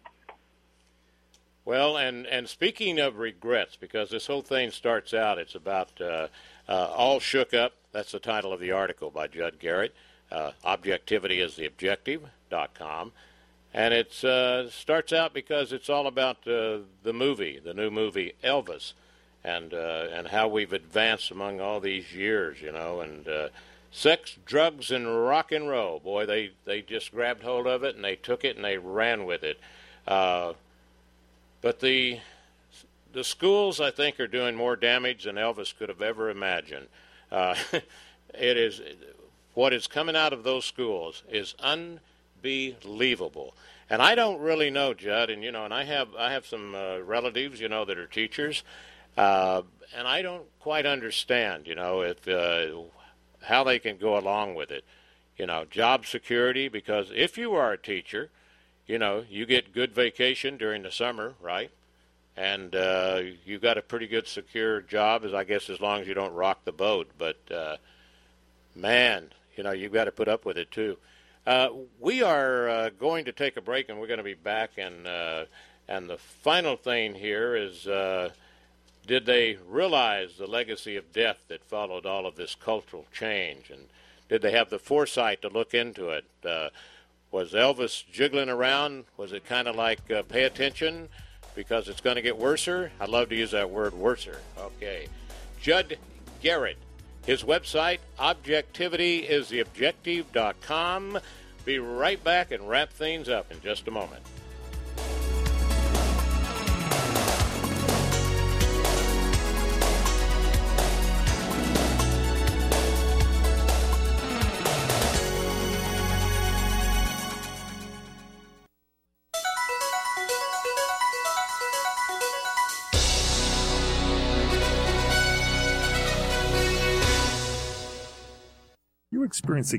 Well, and, and speaking of regrets, because this whole thing starts out, it's about uh, uh, All Shook Up. That's the title of the article by Judd Garrett. Uh, Objectivity is the Objective dot com. And it uh, starts out because it's all about uh, the movie, the new movie Elvis, and uh, and how we've advanced among all these years, you know, and uh, sex, drugs, and rock and roll. Boy, they, they just grabbed hold of it, and they took it, and they ran with it. Uh, but the the schools, I think, are doing more damage than Elvis could have ever imagined. Uh, it is what is coming out of those schools is unbelievable. And I don't really know, Judd, and you know, and I have I have some uh, relatives, you know, that are teachers, uh, and I don't quite understand, you know, if uh, how they can go along with it. You know, job security, because if you are a teacher, you know, you get good vacation during the summer, right? And uh, you got a pretty good secure job, as I guess, as long as you don't rock the boat. But uh, man, you know, you've got to put up with it too. Uh, we are uh, going to take a break, and we're going to be back. And uh, and the final thing here is, uh, did they realize the legacy of death that followed all of this cultural change? And did they have the foresight to look into it? Uh, was Elvis jiggling around? Was it kind of like uh, pay attention because it's going to get worser? I love to use that word, worser. Okay. Judd Garrett. His website, objectivity is the objective dot com. Be right back and wrap things up in just a moment. Experiencing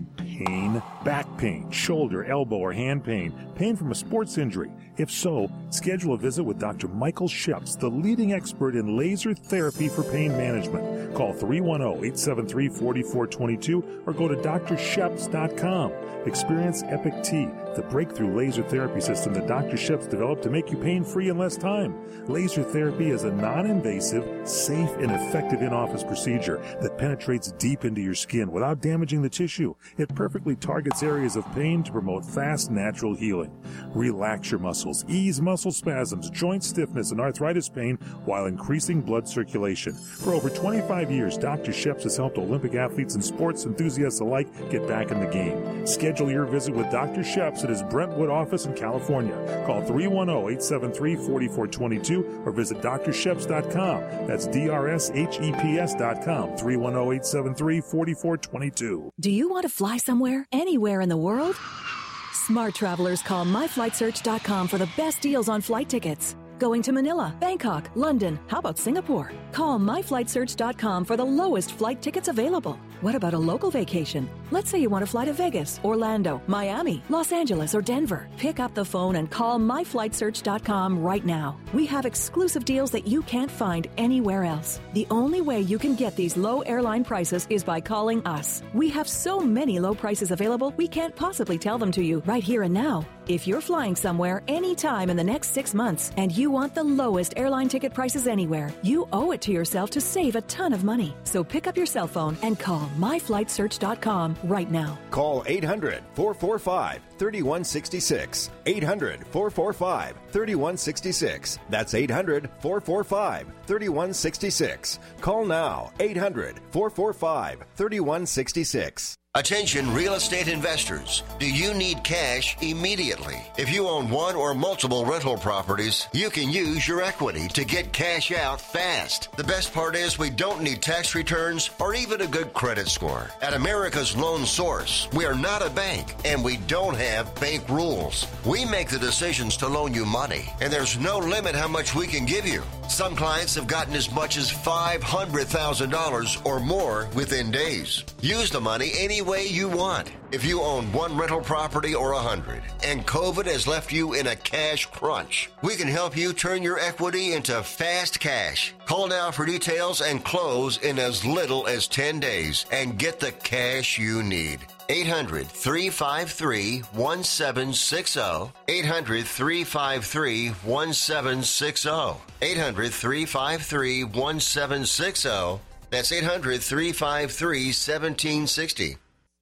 pain? Back pain, shoulder, elbow, or hand pain? Pain from a sports injury? If so, schedule a visit with Doctor Michael Sheps, the leading expert in laser therapy for pain management. Call three one zero, eight seven three, four four two two or go to D R sheps dot com. Experience Epic T, the breakthrough laser therapy system that Doctor Sheps developed to make you pain-free in less time. Laser therapy is a non-invasive, safe, and effective in-office procedure that penetrates deep into your skin without damaging the tissue. It perfectly targets areas of pain to promote fast, natural healing. Relax your muscles, ease muscle spasms, joint stiffness, and arthritis pain while increasing blood circulation. For over twenty-five years, Doctor Sheps has helped Olympic athletes and sports enthusiasts alike get back in the game. Schedule your visit with Doctor Sheps at his Brentwood office in California. Call three one zero, eight seven three, four four two two or visit D R sheps dot com. That's D R S H E P S dot com, three one zero, eight seven three, four four two two. Do you want to fly somewhere, anywhere in the world? Smart travelers call my flight search dot com for the best deals on flight tickets. Going to Manila, Bangkok, London, how about Singapore? Call my flight search dot com for the lowest flight tickets available. What about a local vacation? Let's say you want to fly to Vegas, Orlando, Miami, Los Angeles, or Denver. Pick up the phone and call my flight search dot com right now. We have exclusive deals that you can't find anywhere else. The only way you can get these low airline prices is by calling us. We have so many low prices available, we can't possibly tell them to you right here and now. If you're flying somewhere anytime in the next six months and you want the lowest airline ticket prices anywhere, you owe it to yourself to save a ton of money. So pick up your cell phone and call my flight search dot com right now. Call eight hundred, four four five, three one six six. eight hundred, four four five, three one six six. That's eight hundred, four four five, three one six six. Call now. eight hundred, four four five, three one six six. Attention real estate investors. Do you need cash immediately? If you own one or multiple rental properties, you can use your equity to get cash out fast. The best part is we don't need tax returns or even a good credit score. At America's Loan Source, we are not a bank and we don't have bank rules. We make the decisions to loan you money, and there's no limit how much we can give you. Some clients have gotten as much as five hundred thousand dollars or more within days. Use the money any way you want. If you own one rental property or a hundred, and COVID has left you in a cash crunch, we can help you turn your equity into fast cash. Call now for details and close in as little as ten days and get the cash you need. eight hundred, three five three, one seven six zero. eight hundred, three five three, one seven six zero. eight hundred, three five three, one seven six zero. That's eight hundred, three five three, one seven six zero.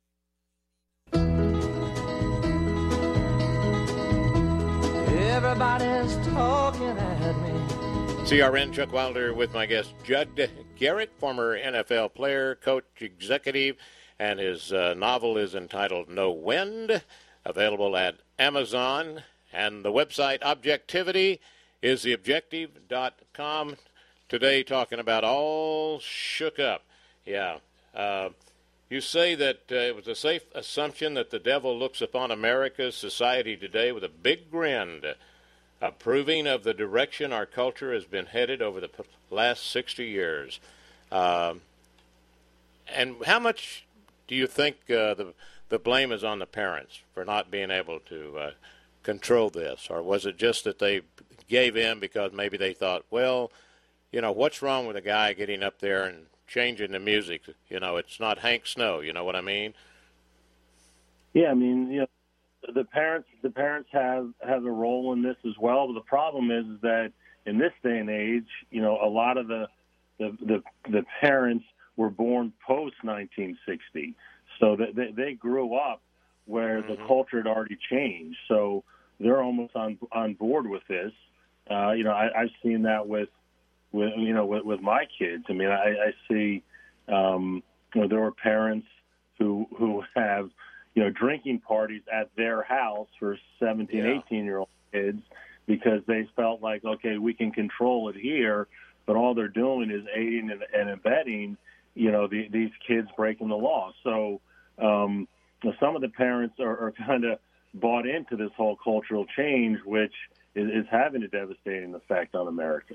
Everybody's talking at me. C R N Chuck Wilder with my guest Judd Garrett, former N F L player, coach, executive, and his uh, novel is entitled No Wind, available at Amazon. And the website Objectivity is the objective dot com. Today talking about All Shook Up. Yeah. Uh, you say that uh, it was a safe assumption that the devil looks upon America's society today with a big grin, approving of the direction our culture has been headed over the p- last sixty years. Um, and how much do you think uh, the the blame is on the parents for not being able to uh, control this? Or was it just that they gave in because maybe they thought, well, you know, what's wrong with a guy getting up there and changing the music? You know, it's not Hank Snow, you know what I mean? Yeah, I mean, you know, the parents the parents have, have a role in this as well. But the problem is that in this day and age, you know, a lot of the the, the, the parents were born post nineteen sixty. So that they, they grew up where mm-hmm. the culture had already changed. So they're almost on on board with this. Uh, you know, I, I've seen that with, with you know, with, with my kids. I mean, I, I see, um, you know, there were parents who who have, you know, drinking parties at their house for seventeen, yeah. eighteen-year-old kids because they felt like, okay, we can control it here, but all they're doing is aiding and, and abetting, you know, the, these kids breaking the law. So um, some of the parents are, are kind of bought into this whole cultural change, which is, is having a devastating effect on America.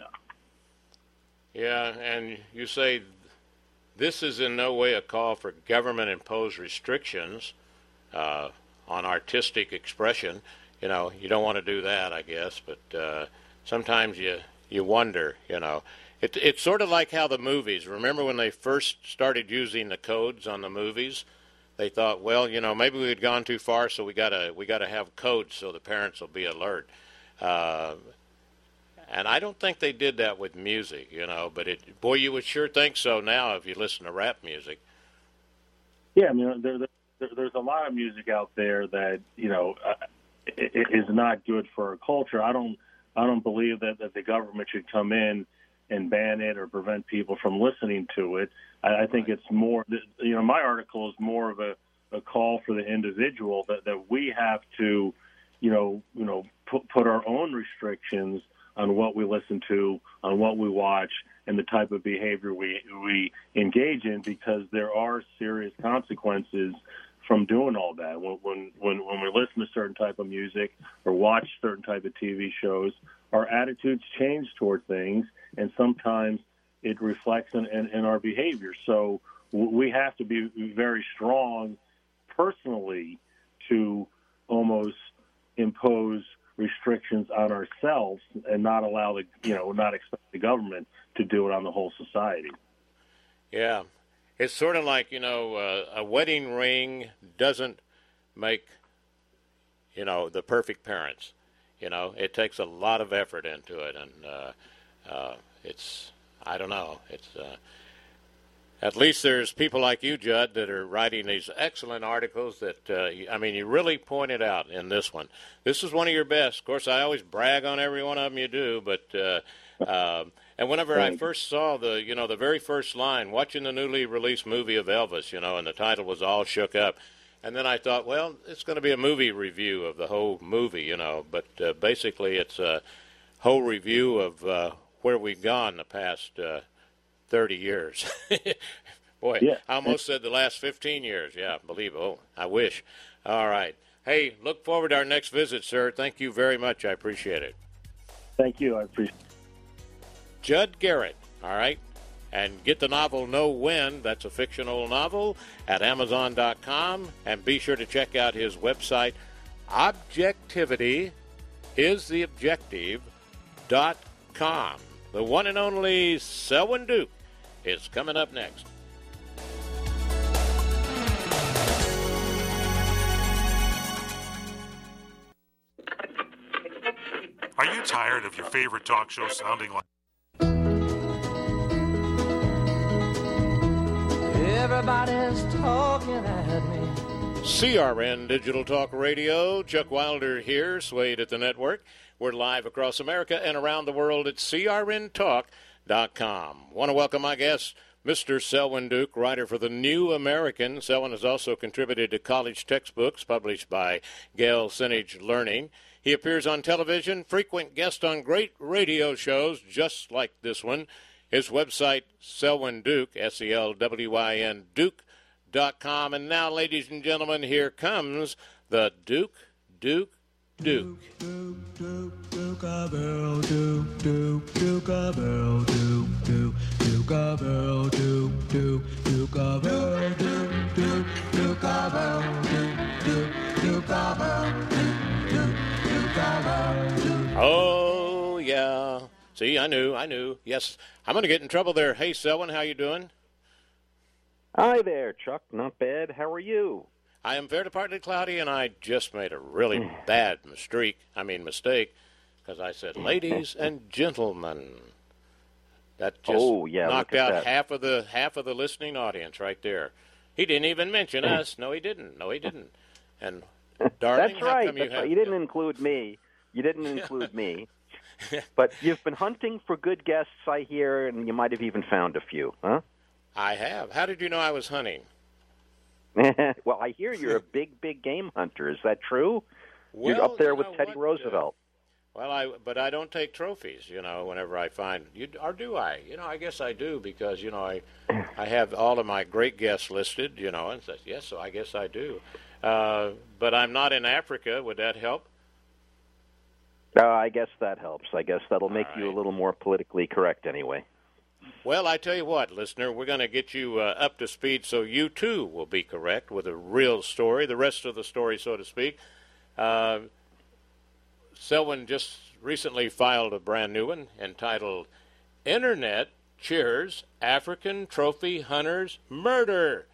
Yeah, and you say this is in no way a call for government-imposed restrictions uh, on artistic expression. You know, you don't want to do that, I guess, but uh, sometimes you you wonder, you know. It, it's sort of like how the movies, remember when they first started using the codes on the movies? They thought, well, you know, maybe we had gone too far, so we gotta we gotta have codes so the parents will be alert. Uh, and I don't think they did that with music, you know. But it, boy, you would sure think so now if you listen to rap music. Yeah, I mean, there, there, there's a lot of music out there that you know uh, is not good for our culture. I don't I don't believe that, that the government should come in and ban it or prevent people from listening to it. I, I think it's more, you know, my article is more of a, a call for the individual that, that we have to, you know, you know, put, put our own restrictions on what we listen to, on what we watch, and the type of behavior we we engage in, because there are serious consequences from doing all that. When when when, when we listen to certain type of music or watch certain type of T V shows, our attitudes change toward things, and sometimes it reflects in, in, in our behavior. So we have to be very strong personally to almost impose restrictions on ourselves and not allow the, you know, not expect the government to do it on the whole society. Yeah. It's sort of like, you know, uh, a wedding ring doesn't make, you know, the perfect parents. You know, it takes a lot of effort into it, and uh, uh, it's, I don't know, it's, uh, at least there's people like you, Judd, that are writing these excellent articles that, uh, I mean, you really pointed out in this one. This is one of your best. Of course, I always brag on every one of them you do, but, uh, uh, and whenever I first saw the, you know, the very first line, watching the newly released movie of Elvis, you know, and the title was All Shook Up, and then I thought, well, it's going to be a movie review of the whole movie, you know, but uh, basically it's a whole review of uh, where we've gone the past uh, thirty years. Boy, yeah. I almost said the last fifteen years. Yeah, believe it. Oh, I wish. All right. Hey, look forward to our next visit, sir. Thank you very much. I appreciate it. Thank you. I appreciate it. Judd Garrett, all right? And get the novel Know When, that's a fictional novel, at amazon dot com. And be sure to check out his website, objectivity is the objective dot com. The one and only Selwyn Duke is coming up next. Are you tired of your favorite talk show sounding like... Everybody's talking at me. C R N Digital Talk Radio. Chuck Wilder here, Swayed at the Network. We're live across America and around the world at C R N talk dot com. Want to welcome my guest, Mister Selwyn Duke, writer for The New American. Selwyn has also contributed to college textbooks published by Gale Sinnage Learning. He appears on television, frequent guest on great radio shows just like this one. His website, Selwyn Duke, S E L W I N, Duke dot com. And now, ladies and gentlemen, here comes the Duke, Duke, Duke. Duke, Duke, Duke, a bell, Duke, Duke, Duke, a bell, Duke, Duke, Duke, a bell, Duke, Duke, Duke, a bell, Duke, Duke, Duke, a bell, Duke, Duke, Duke, a bell, Duke, Duke, Duke, a bell, Duke. Oh, yeah. See, I knew, I knew. Yes, I'm going to get in trouble there. Hey, Selwyn, how you doing? Hi there, Chuck. Not bad. How are you? I am fair to partly cloudy, and I just made a really bad mistake. I mean, mistake, because I said ladies and gentlemen. That just oh, yeah, knocked out that. half of the half of the listening audience right there. He didn't even mention us. No, he didn't. No, he didn't. And darling, that's right. How come That's you, have... right. You didn't include me. You didn't include me. But you've been hunting for good guests, I hear, and you might have even found a few, huh? I have. How did you know I was hunting? Well, I hear you're a big, big game hunter. Is that true? Well, you're up there you with know Teddy what, Roosevelt. Uh, well, I but I don't take trophies, you know, whenever I find you, or do I? You know, I guess I do because you know I I have all of my great guests listed, you know, and says yes, so I guess I do. Uh, but I'm not in Africa. Would that help? Uh, I guess that helps. I guess that'll make All you right. a little more politically correct anyway. Well, I tell you what, listener, we're going to get you uh, up to speed so you, too, will be correct with a real story, the rest of the story, so to speak. Uh, Selwyn just recently filed a brand new one entitled Internet Cheers African Trophy Hunters Murder.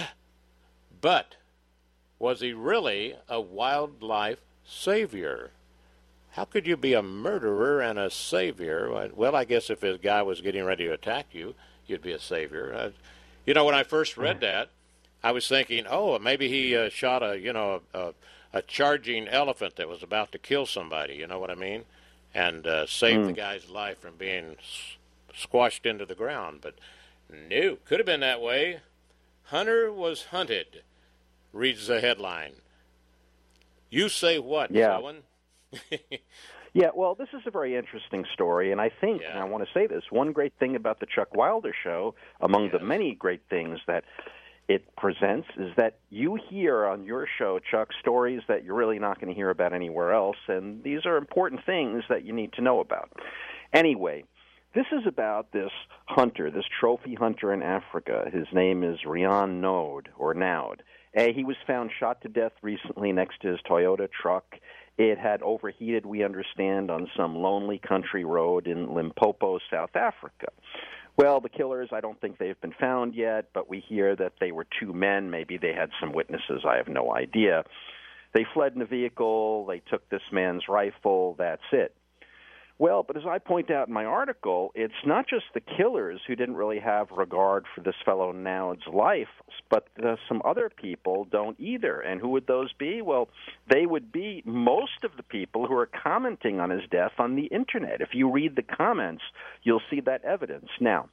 But was he really a wildlife savior? How could you be a murderer and a savior? Well, I guess if a guy was getting ready to attack you, you'd be a savior. Uh, you know, when I first read that, I was thinking, oh, maybe he uh, shot a, you know, a, a charging elephant that was about to kill somebody, you know what I mean? And uh, saved mm. the guy's life from being s- squashed into the ground. But no, could have been that way. Hunter was hunted, reads the headline. You say what, yeah. Selwyn? Yeah, well, this is a very interesting story, and I think, yeah. and I want to say this, one great thing about the Chuck Wilder Show, among yes. the many great things that it presents, is that you hear on your show, Chuck, stories that you're really not going to hear about anywhere else, and these are important things that you need to know about. Anyway, this is about this hunter, this trophy hunter in Africa. His name is Rian Node, or Naud. Uh, he was found shot to death recently next to his Toyota truck. It had overheated, we understand, on some lonely country road in Limpopo, South Africa. Well, the killers, I don't think they've been found yet, but we hear that they were two men. Maybe they had some witnesses. I have no idea. They fled in a vehicle. They took this man's rifle. That's it. Well, but as I point out in my article, it's not just the killers who didn't really have regard for this fellow Naud's life, but uh, some other people don't either. And who would those be? Well, they would be most of the people who are commenting on his death on the Internet. If you read the comments, you'll see that evidence. Now,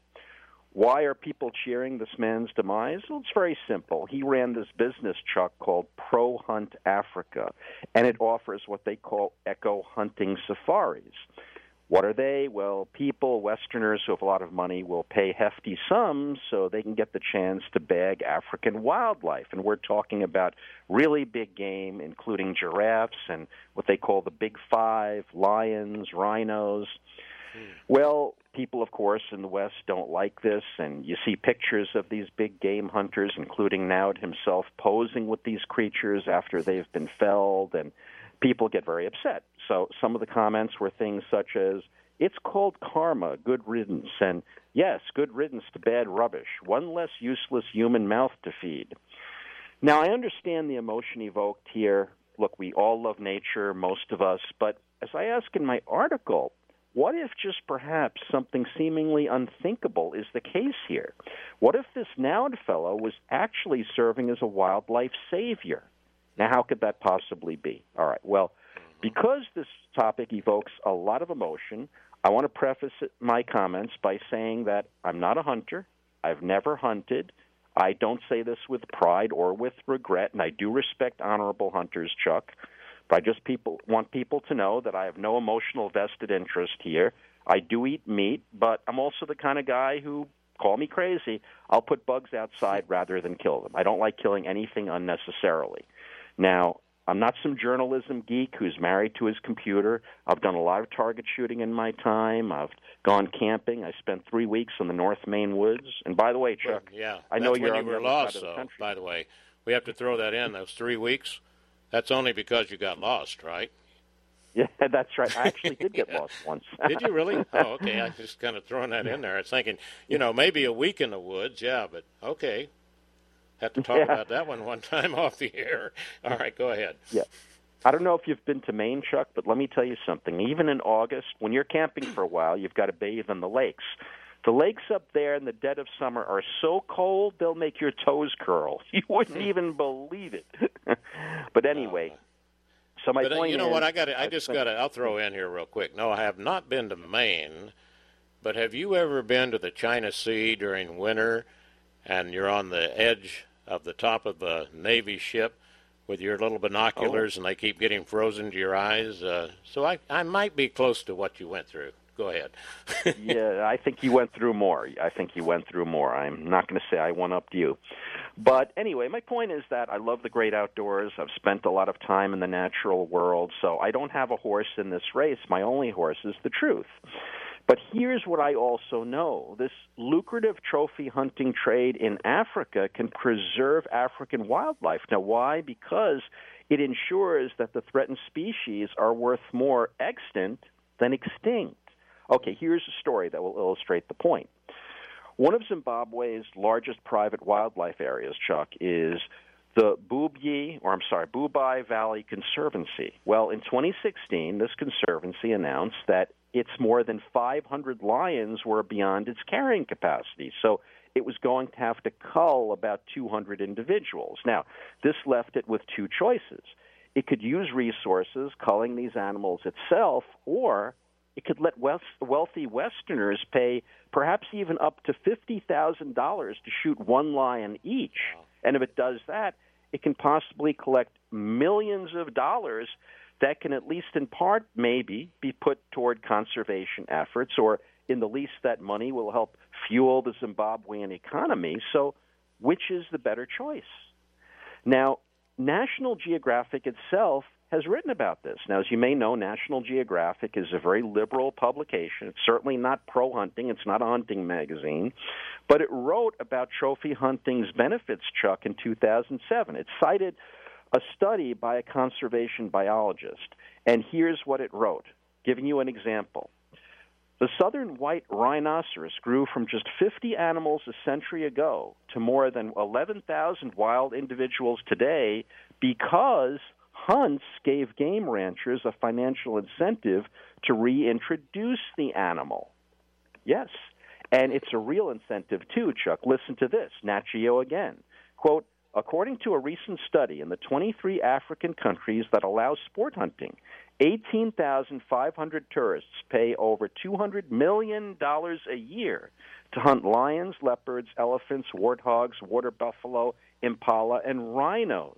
why are people cheering this man's demise? Well, it's very simple. He ran this business, Chuck, called Pro Hunt Africa, and it offers what they call eco hunting safaris. What are they? Well, people, Westerners who have a lot of money, will pay hefty sums so they can get the chance to bag African wildlife. And we're talking about really big game, including giraffes and what they call the big five, lions, rhinos. Hmm. Well, people, of course, in the West don't like this, and you see pictures of these big game hunters, including Naud himself, posing with these creatures after they've been felled, and people get very upset. So some of the comments were things such as, it's called karma, good riddance, and yes, good riddance to bad rubbish, one less useless human mouth to feed. Now, I understand the emotion evoked here. Look, we all love nature, most of us, but as I ask in my article, what if just perhaps something seemingly unthinkable is the case here? What if this Naud fellow was actually serving as a wildlife savior? Now, how could that possibly be? All right, well, because this topic evokes a lot of emotion, I want to preface my comments by saying that I'm not a hunter. I've never hunted. I don't say this with pride or with regret, and I do respect honorable hunters, Chuck. But I just people want people to know that I have no emotional vested interest here. I do eat meat, but I'm also the kind of guy who, call me crazy, I'll put bugs outside rather than kill them. I don't like killing anything unnecessarily. Now, I'm not some journalism geek who's married to his computer. I've done a lot of target shooting in my time. I've gone camping. I spent three weeks in the North Maine woods. And by the way, Chuck, well, yeah, I know that's you're when on you the were other lost, side of the though, country. by the way. We have to throw that in, those three weeks. That's only because you got lost, right? Yeah, that's right. I actually did get yeah. lost once. Did you really? Oh, okay. I was just kind of throwing that in there. I was thinking, you know, maybe a week in the woods, yeah, but okay. Have to talk yeah. about that one one time off the air. All right, go ahead. Yeah. I don't know if you've been to Maine, Chuck, but let me tell you something. Even in August, when you're camping for a while, you've got to bathe in the lakes. The lakes up there in the dead of summer are so cold, they'll make your toes curl. You wouldn't even believe it. But anyway, so my but, point uh, you know is, what? I got. I just spent... got to. I'll throw in here real quick. No, I have not been to Maine, but have you ever been to the China Sea during winter, and you're on the edge of the top of the Navy ship with your little binoculars, oh. and they keep getting frozen to your eyes? Uh, so I, I might be close to what you went through. Go ahead. Yeah, I think you went through more. I think you went through more. I'm not going to say I one-upped you. But anyway, my point is that I love the great outdoors. I've spent a lot of time in the natural world, so I don't have a horse in this race. My only horse is the truth. But here's what I also know. This lucrative trophy hunting trade in Africa can preserve African wildlife. Now, why? Because it ensures that the threatened species are worth more extant than extinct. Okay, here's a story that will illustrate the point. One of Zimbabwe's largest private wildlife areas, Chuck, is the Bubi, or I'm sorry, Bubai Valley Conservancy. Well, in twenty sixteen, this conservancy announced that its more than five hundred lions were beyond its carrying capacity. So it was going to have to cull about two hundred individuals. Now, this left it with two choices. It could use resources culling these animals itself, or it could let wealthy Westerners pay perhaps even up to fifty thousand dollars to shoot one lion each. And if it does that, it can possibly collect millions of dollars that can, at least in part, maybe, be put toward conservation efforts, or in the least, that money will help fuel the Zimbabwean economy. So which is the better choice? Now, National Geographic itself has written about this. Now, as you may know, National Geographic is a very liberal publication. It's certainly not pro-hunting. It's not a hunting magazine. But it wrote about trophy hunting's benefits, Chuck, in two thousand seven. It cited a study by a conservation biologist. And here's what it wrote, giving you an example. The southern white rhinoceros grew from just fifty animals a century ago to more than eleven thousand wild individuals today because hunts gave game ranchers a financial incentive to reintroduce the animal. Yes, and it's a real incentive too, Chuck. Listen to this, Nat Geo again. Quote, according to a recent study in the twenty-three African countries that allow sport hunting, eighteen thousand five hundred tourists pay over two hundred million dollars a year to hunt lions, leopards, elephants, warthogs, water buffalo, impala, and rhinos.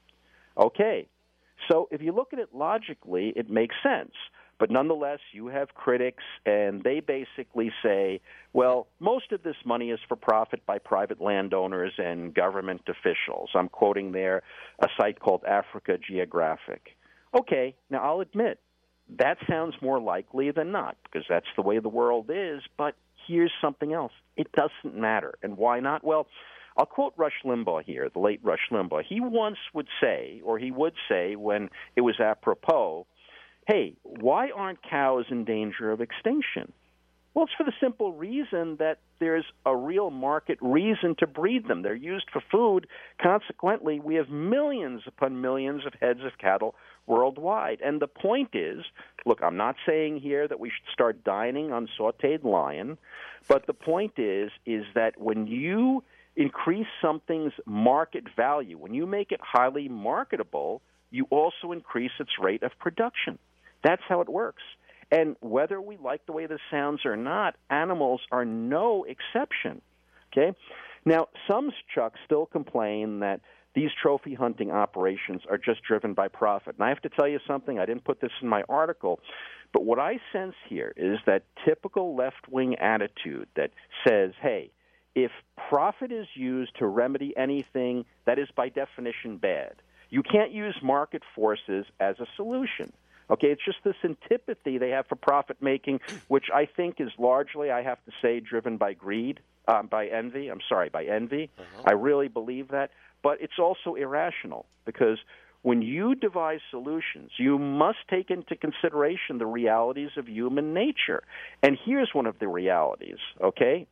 Okay, so if you look at it logically, it makes sense. But nonetheless, you have critics, and they basically say, well, most of this money is for profit by private landowners and government officials. I'm quoting there a site called Africa Geographic. Okay, now I'll admit, that sounds more likely than not, because that's the way the world is, but here's something else. It doesn't matter. And why not? Well, I'll quote Rush Limbaugh here, the late Rush Limbaugh. He once would say, or he would say when it was apropos, hey, why aren't cows in danger of extinction? Well, it's for the simple reason that there's a real market reason to breed them. They're used for food. Consequently, we have millions upon millions of heads of cattle worldwide. And the point is, look, I'm not saying here that we should start dining on sautéed lion, but the point is, is that when you increase something's market value, when you make it highly marketable, you also increase its rate of production. That's how it works. And whether we like the way this sounds or not, animals are no exception. Okay? Now, some, Chuck, still complain that these trophy hunting operations are just driven by profit. And I have to tell you something, I didn't put this in my article, but what I sense here is that typical left-wing attitude that says, hey, if profit is used to remedy anything, that is by definition bad. You can't use market forces as a solution. Okay, it's just this antipathy they have for profit-making, which I think is largely, I have to say, driven by greed, um, by envy. I'm sorry, by envy. Uh-huh. I really believe that. But it's also irrational because when you devise solutions, you must take into consideration the realities of human nature. And here's one of the realities, okay?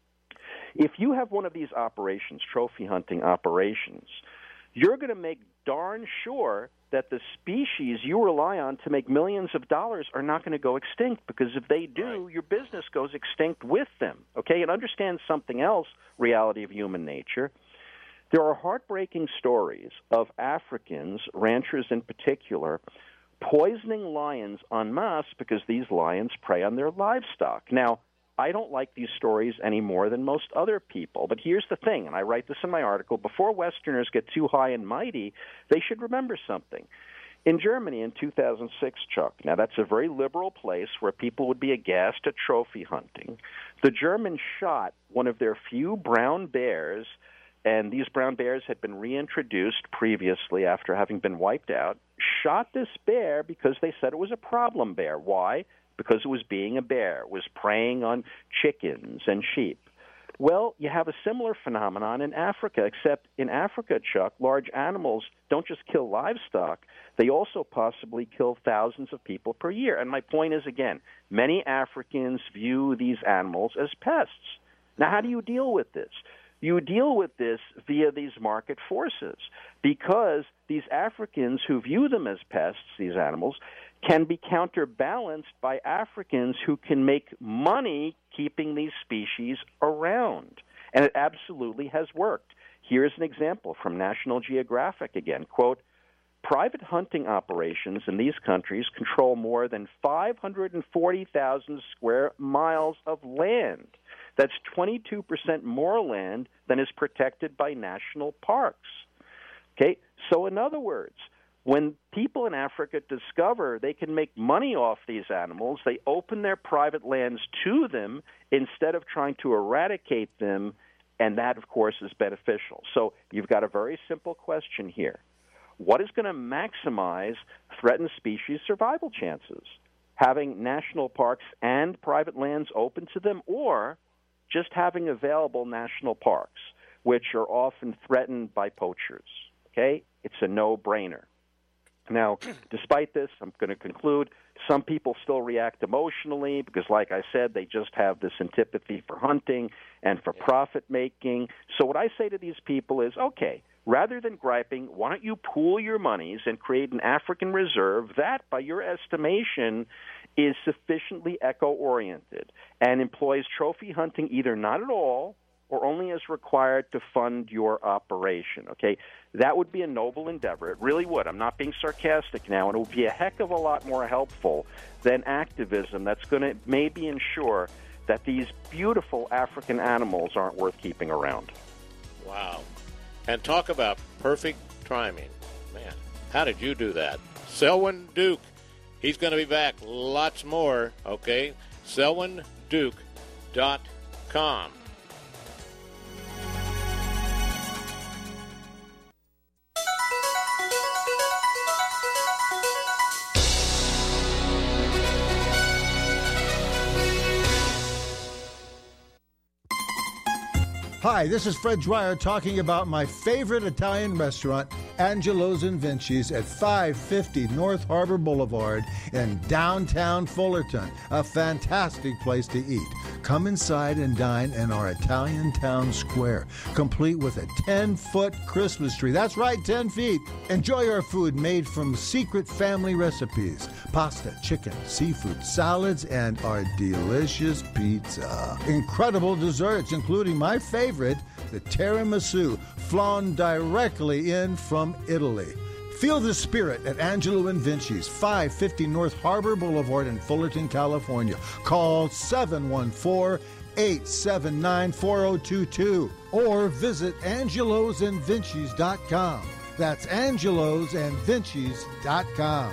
If you have one of these operations, trophy hunting operations, you're going to make darn sure that the species you rely on to make millions of dollars are not going to go extinct, because if they do, right, your business goes extinct with them. Okay? And understand something else, reality of human nature. There are heartbreaking stories of Africans, ranchers in particular, poisoning lions en masse because these lions prey on their livestock. Now, I don't like these stories any more than most other people. But here's the thing, and I write this in my article, before Westerners get too high and mighty, they should remember something. In Germany in two thousand six, Chuck, now that's a very liberal place where people would be aghast at trophy hunting, the Germans shot one of their few brown bears, and these brown bears had been reintroduced previously after having been wiped out, shot this bear because they said it was a problem bear. Why? because it was being a bear, was preying on chickens and sheep. Well, you have a similar phenomenon in Africa, except in Africa, Chuck, large animals don't just kill livestock, they also possibly kill thousands of people per year. And my point is, again, many Africans view these animals as pests. Now, how do you deal with this? You deal with this via these market forces, because these Africans who view them as pests, these animals, can be counterbalanced by Africans who can make money keeping these species around. And it absolutely has worked. Here's an example from National Geographic again. Quote, private hunting operations in these countries control more than five hundred forty thousand square miles of land. That's twenty-two percent more land than is protected by national parks. Okay, so in other words, when people in Africa discover they can make money off these animals, they open their private lands to them instead of trying to eradicate them, and that, of course, is beneficial. So you've got a very simple question here. What is going to maximize threatened species survival chances? Having national parks and private lands open to them, or just having available national parks, which are often threatened by poachers? Okay? It's a no-brainer. Now, despite this, I'm going to conclude, some people still react emotionally because, like I said, they just have this antipathy for hunting and for profit-making. So what I say to these people is, okay, rather than griping, why don't you pool your monies and create an African reserve that, by your estimation, is sufficiently eco-oriented and employs trophy hunting either not at all or only as required to fund your operation, okay? That would be a noble endeavor. It really would. I'm not being sarcastic now, and it would be a heck of a lot more helpful than activism that's going to maybe ensure that these beautiful African animals aren't worth keeping around. Wow. And talk about perfect timing. Man, how did you do that? Selwyn Duke, he's going to be back. Lots more, okay? selwyn duke dot com. Hi, this is Fred Dwyer talking about my favorite Italian restaurant, Angelo's and Vinci's at five fifty North Harbor Boulevard in downtown Fullerton. A fantastic place to eat. Come inside and dine in our Italian town square, complete with a ten-foot Christmas tree. That's right, ten feet. Enjoy our food made from secret family recipes. Pasta, chicken, seafood, salads, and our delicious pizza. Incredible desserts, including my favorite, the tiramisu, flown directly in from Italy. Feel the spirit at Angelo and Vinci's, five fifty North Harbor Boulevard in Fullerton, California. Call seven one four, eight seven nine, four zero two two or visit angelos and vinci's dot com. That's angelos and vinci's dot com.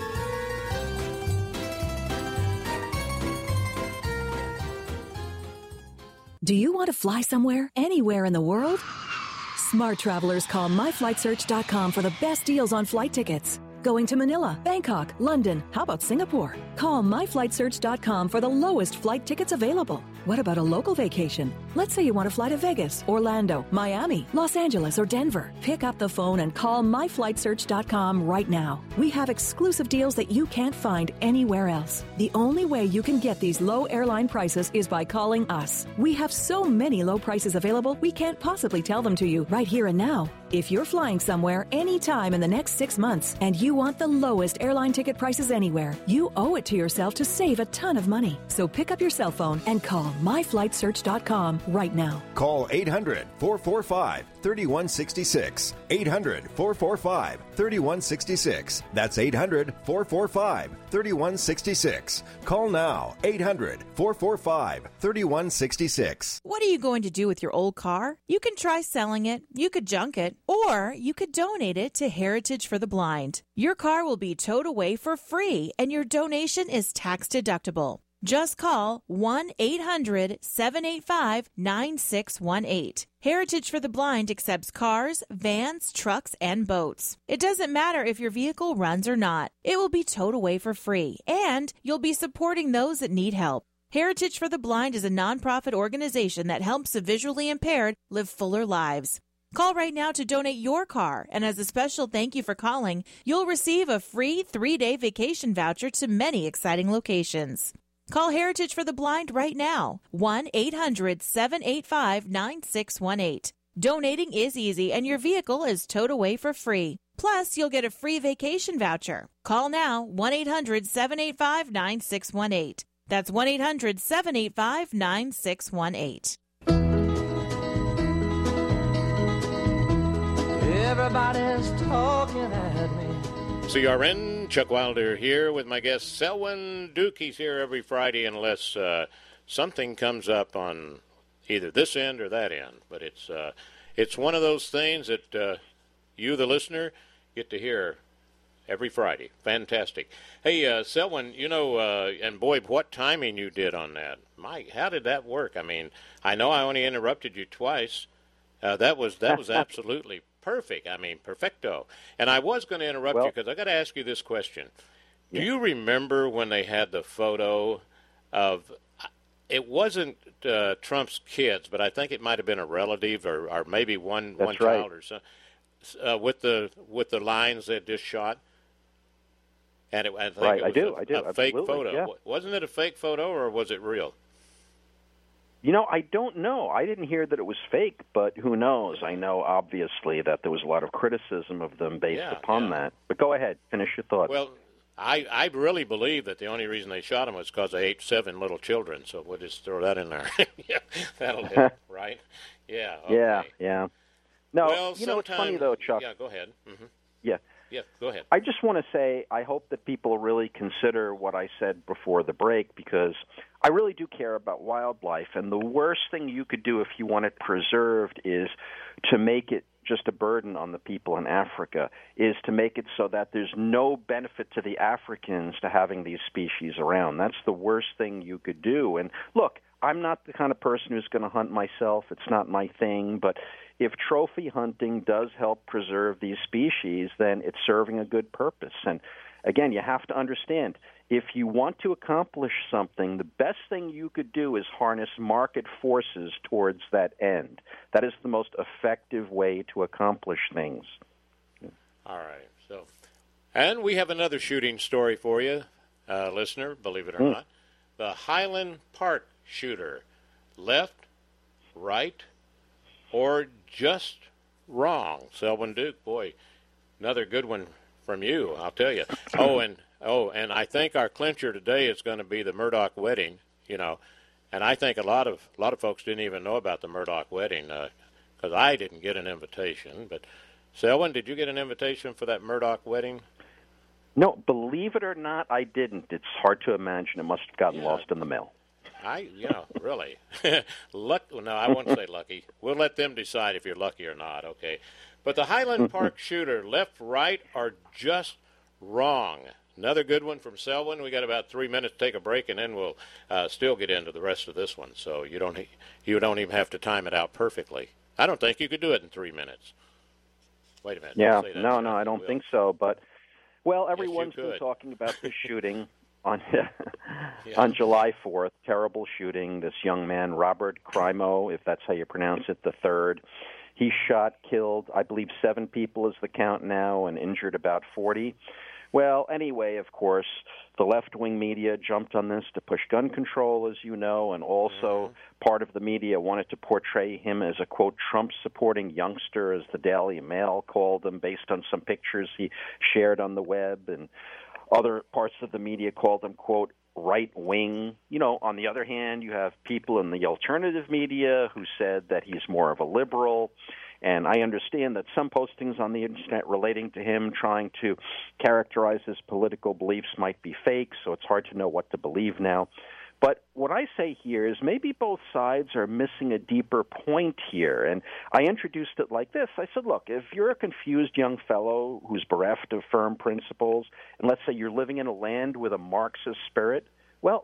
Do you want to fly somewhere, anywhere in the world? Smart travelers call my flight search dot com for the best deals on flight tickets. Going to Manila, Bangkok, London, how about Singapore? Call my flight search dot com for the lowest flight tickets available. What about a local vacation? Let's say you want to fly to Vegas, Orlando, Miami, Los Angeles, or Denver. Pick up the phone and call my flight search dot com right now. We have exclusive deals that you can't find anywhere else. The only way you can get these low airline prices is by calling us. We have so many low prices available, we can't possibly tell them to you right here and now. If you're flying somewhere anytime in the next six months and you want the lowest airline ticket prices anywhere, you owe it to yourself to save a ton of money. So pick up your cell phone and call my flight search dot com right now. Call eight hundred, four four five, three one six six. eight hundred, four four five, three one six six. That's eight hundred, four four five, three one six six. Call now. eight hundred, four four five, three one six six. What are you going to do with your old car? You can try selling it, you could junk it, or you could donate it to Heritage for the Blind. Your car will be towed away for free, and your donation is tax deductible. Just call one eight hundred seven eight five nine six one eight. Heritage for the Blind accepts cars, vans, trucks, and boats. It doesn't matter if your vehicle runs or not. It will be towed away for free, and you'll be supporting those that need help. Heritage for the Blind is a nonprofit organization that helps the visually impaired live fuller lives. Call right now to donate your car, and as a special thank you for calling, you'll receive a free three-day vacation voucher to many exciting locations. Call Heritage for the Blind right now, one eight hundred seven eight five nine six one eight. Donating is easy, and your vehicle is towed away for free. Plus, you'll get a free vacation voucher. Call now, one eight hundred seven eight five nine six one eight. That's one eight hundred seven eight five nine six one eight. Everybody's talking at me. C R N, Chuck Wilder here with my guest Selwyn Duke. He's here every Friday unless uh, something comes up on either this end or that end. But it's uh, it's one of those things that uh, you, the listener, get to hear every Friday. Fantastic. Hey, uh, Selwyn, you know, uh, and boy, what timing you did on that. Mike, how did that work? I mean, I know I only interrupted you twice. Uh, that was that was absolutely perfect. I mean, perfecto. And I was going to interrupt well, you because I got to ask you this question. Do yeah. you remember when they had the photo of, it wasn't uh, Trump's kids, but I think it might have been a relative or, or maybe one, That's one right. child or something, uh, with the with the lines they just shot? And it, I think right, it was I do, a, I do. a fake Absolutely, photo. Yeah. Wasn't it a fake photo or was it real? You know, I don't know. I didn't hear that it was fake, but who knows? I know, obviously, that there was a lot of criticism of them based yeah, upon yeah. that. But go ahead. Finish your thought. Well, I, I really believe that the only reason they shot him was because they ate seven little children, so we'll just throw that in there. yeah, that'll hit, right? Yeah. Okay. Yeah, yeah. No, well, you know, it's funny, though, Chuck. Yeah, go ahead. Mm-hmm. Yeah. Yeah, go ahead. I just want to say I hope that people really consider what I said before the break because I really do care about wildlife. And the worst thing you could do if you want it preserved is to make it just a burden on the people in Africa, is to make it so that there's no benefit to the Africans to having these species around. That's the worst thing you could do. And look, I'm not the kind of person who's going to hunt myself. It's not my thing. But if trophy hunting does help preserve these species, then it's serving a good purpose. And again, you have to understand, if you want to accomplish something, the best thing you could do is harness market forces towards that end. That is the most effective way to accomplish things. All right. So, and we have another shooting story for you, uh, listener, believe it or mm. not. The Highland Park shooter, left, right, or just wrong? Selwyn Duke, boy, another good one from you, I'll tell you. Oh, and oh, and I think our clincher today is going to be the Murdoch wedding, you know, and I think a lot of a lot of folks didn't even know about the Murdoch wedding because uh, I didn't get an invitation. But Selwyn, did you get an invitation for that Murdoch wedding? No, believe it or not, I didn't. It's hard to imagine. It must have gotten yeah. lost in the mail. I, you know, really. Luck, no, I won't say lucky. We'll let them decide if you're lucky or not, okay? But the Highland Park shooter, left, right, or just wrong? Another good one from Selwyn. We got about three minutes to take a break, and then we'll uh, still get into the rest of this one. So you don't you don't even have to time it out perfectly. I don't think you could do it in three minutes. Wait a minute. Yeah, say that no, so no, I don't think so. But well, everyone's yes, been talking about this shooting. On yeah. on July fourth, terrible shooting. This young man, Robert Crimo, if that's how you pronounce it, the third, he shot, killed, I believe seven people is the count now, and injured about forty. Well, anyway, of course, the left-wing media jumped on this to push gun control, as you know, and also mm-hmm. part of the media wanted to portray him as a, quote, Trump-supporting youngster, as the Daily Mail called him, based on some pictures he shared on the web, and other parts of the media called him, quote, right-wing. You know, on the other hand, you have people in the alternative media who said that he's more of a liberal. And I understand that some postings on the Internet relating to him trying to characterize his political beliefs might be fake, so it's hard to know what to believe now. But what I say here is maybe both sides are missing a deeper point here. And I introduced it like this. I said, look, if you're a confused young fellow who's bereft of firm principles, and let's say you're living in a land with a Marxist spirit, well,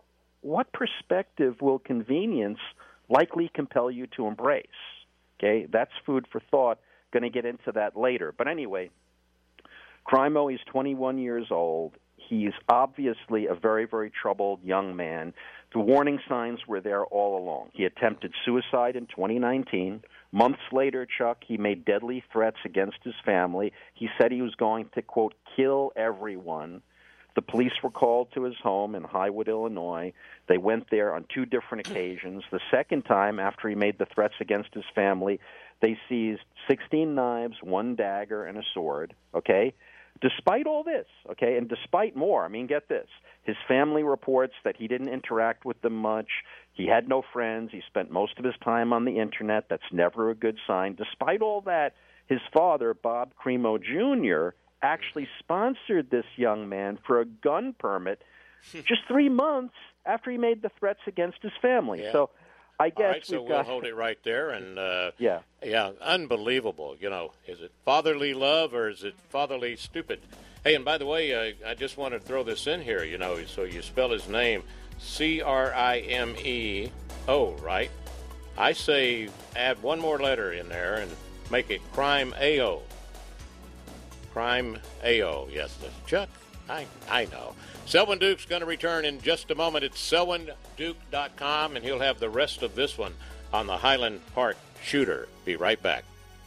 what perspective will convenience likely compel you to embrace? Okay, that's food for thought. Going to get into that later. But anyway, Crimo, he's twenty-one years old. He's obviously a very, very troubled young man. The warning signs were there all along. He attempted suicide in twenty nineteen. Months later, Chuck, he made deadly threats against his family. He said he was going to, quote, kill everyone. The police were called to his home in Highwood, Illinois. They went there on two different occasions. The second time, after he made the threats against his family, they seized sixteen knives, one dagger, and a sword, okay? Despite all this, okay, and despite more, I mean, get this, his family reports that he didn't interact with them much. He had no friends. He spent most of his time on the Internet. That's never a good sign. Despite all that, his father, Bob Crimo Junior, actually sponsored this young man for a gun permit just three months after he made the threats against his family. Yeah. So I guess All right, so we've we'll got... hold it right there. And uh, yeah, yeah, unbelievable. You know, is it fatherly love or is it fatherly stupid? Hey, and by the way, uh, I just wanted to throw this in here. You know, so you spell his name C R I M E O, right? I say add one more letter in there and make it Crime A O. Crime A O. Yes, Chuck. I I know. Selwyn Duke's going to return in just a moment. It's selwyn duke dot com, and he'll have the rest of this one on the Highland Park shooter. Be right back.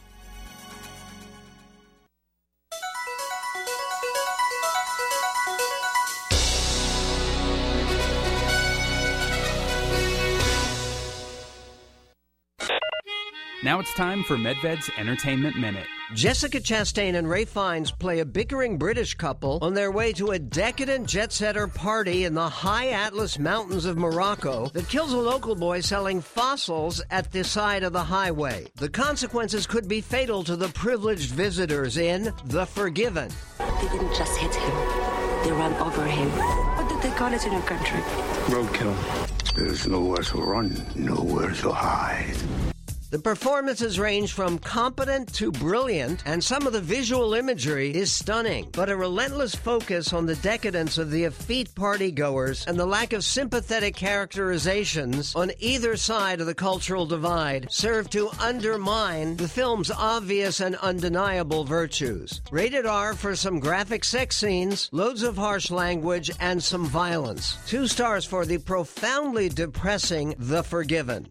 Now it's time for Medved's Entertainment Minute. Jessica Chastain and Ralph Fiennes play a bickering British couple on their way to a decadent jet-setter party in the high Atlas Mountains of Morocco that kills a local boy selling fossils at the side of the highway. The consequences could be fatal to the privileged visitors in The Forgiven. They didn't just hit him. They ran over him. What did they call it in your country? Roadkill. There's nowhere to run, nowhere to hide. The performances range from competent to brilliant, and some of the visual imagery is stunning. But a relentless focus on the decadence of the effete partygoers and the lack of sympathetic characterizations on either side of the cultural divide serve to undermine the film's obvious and undeniable virtues. Rated R for some graphic sex scenes, loads of harsh language, and some violence. Two stars for the profoundly depressing The Forgiven.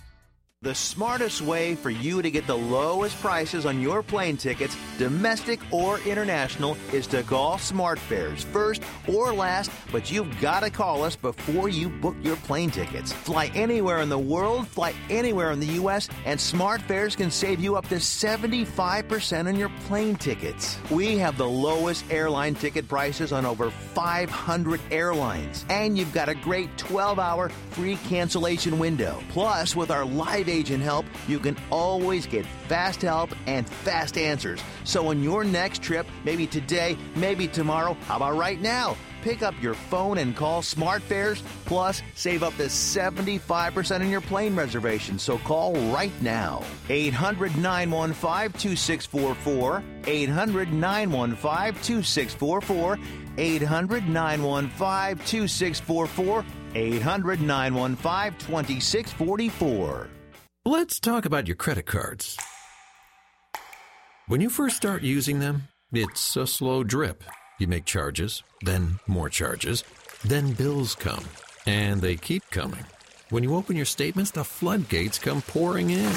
The smartest way for you to get the lowest prices on your plane tickets, domestic or international, is to call SmartFares first or last, but you've got to call us before you book your plane tickets. Fly anywhere in the world, fly anywhere in the U S, and SmartFares can save you up to seventy-five percent on your plane tickets. We have the lowest airline ticket prices on over five hundred airlines, and you've got a great twelve-hour free cancellation window. Plus, with our live agent help, you can always get fast help and fast answers. So on your next trip, maybe today, maybe tomorrow, how about right now? Pick up your phone and call SmartFares, plus save up to seventy-five percent on your plane reservation. So call right now. eight hundred, nine one five, two six four four. eight hundred, nine one five, two six four four. eight hundred, nine one five, two six four four. eight hundred, nine one five, two six four four. Let's talk about your credit cards. When you first start using them, it's a slow drip. You make charges, then more charges, then bills come, and they keep coming. When you open your statements, the floodgates come pouring in.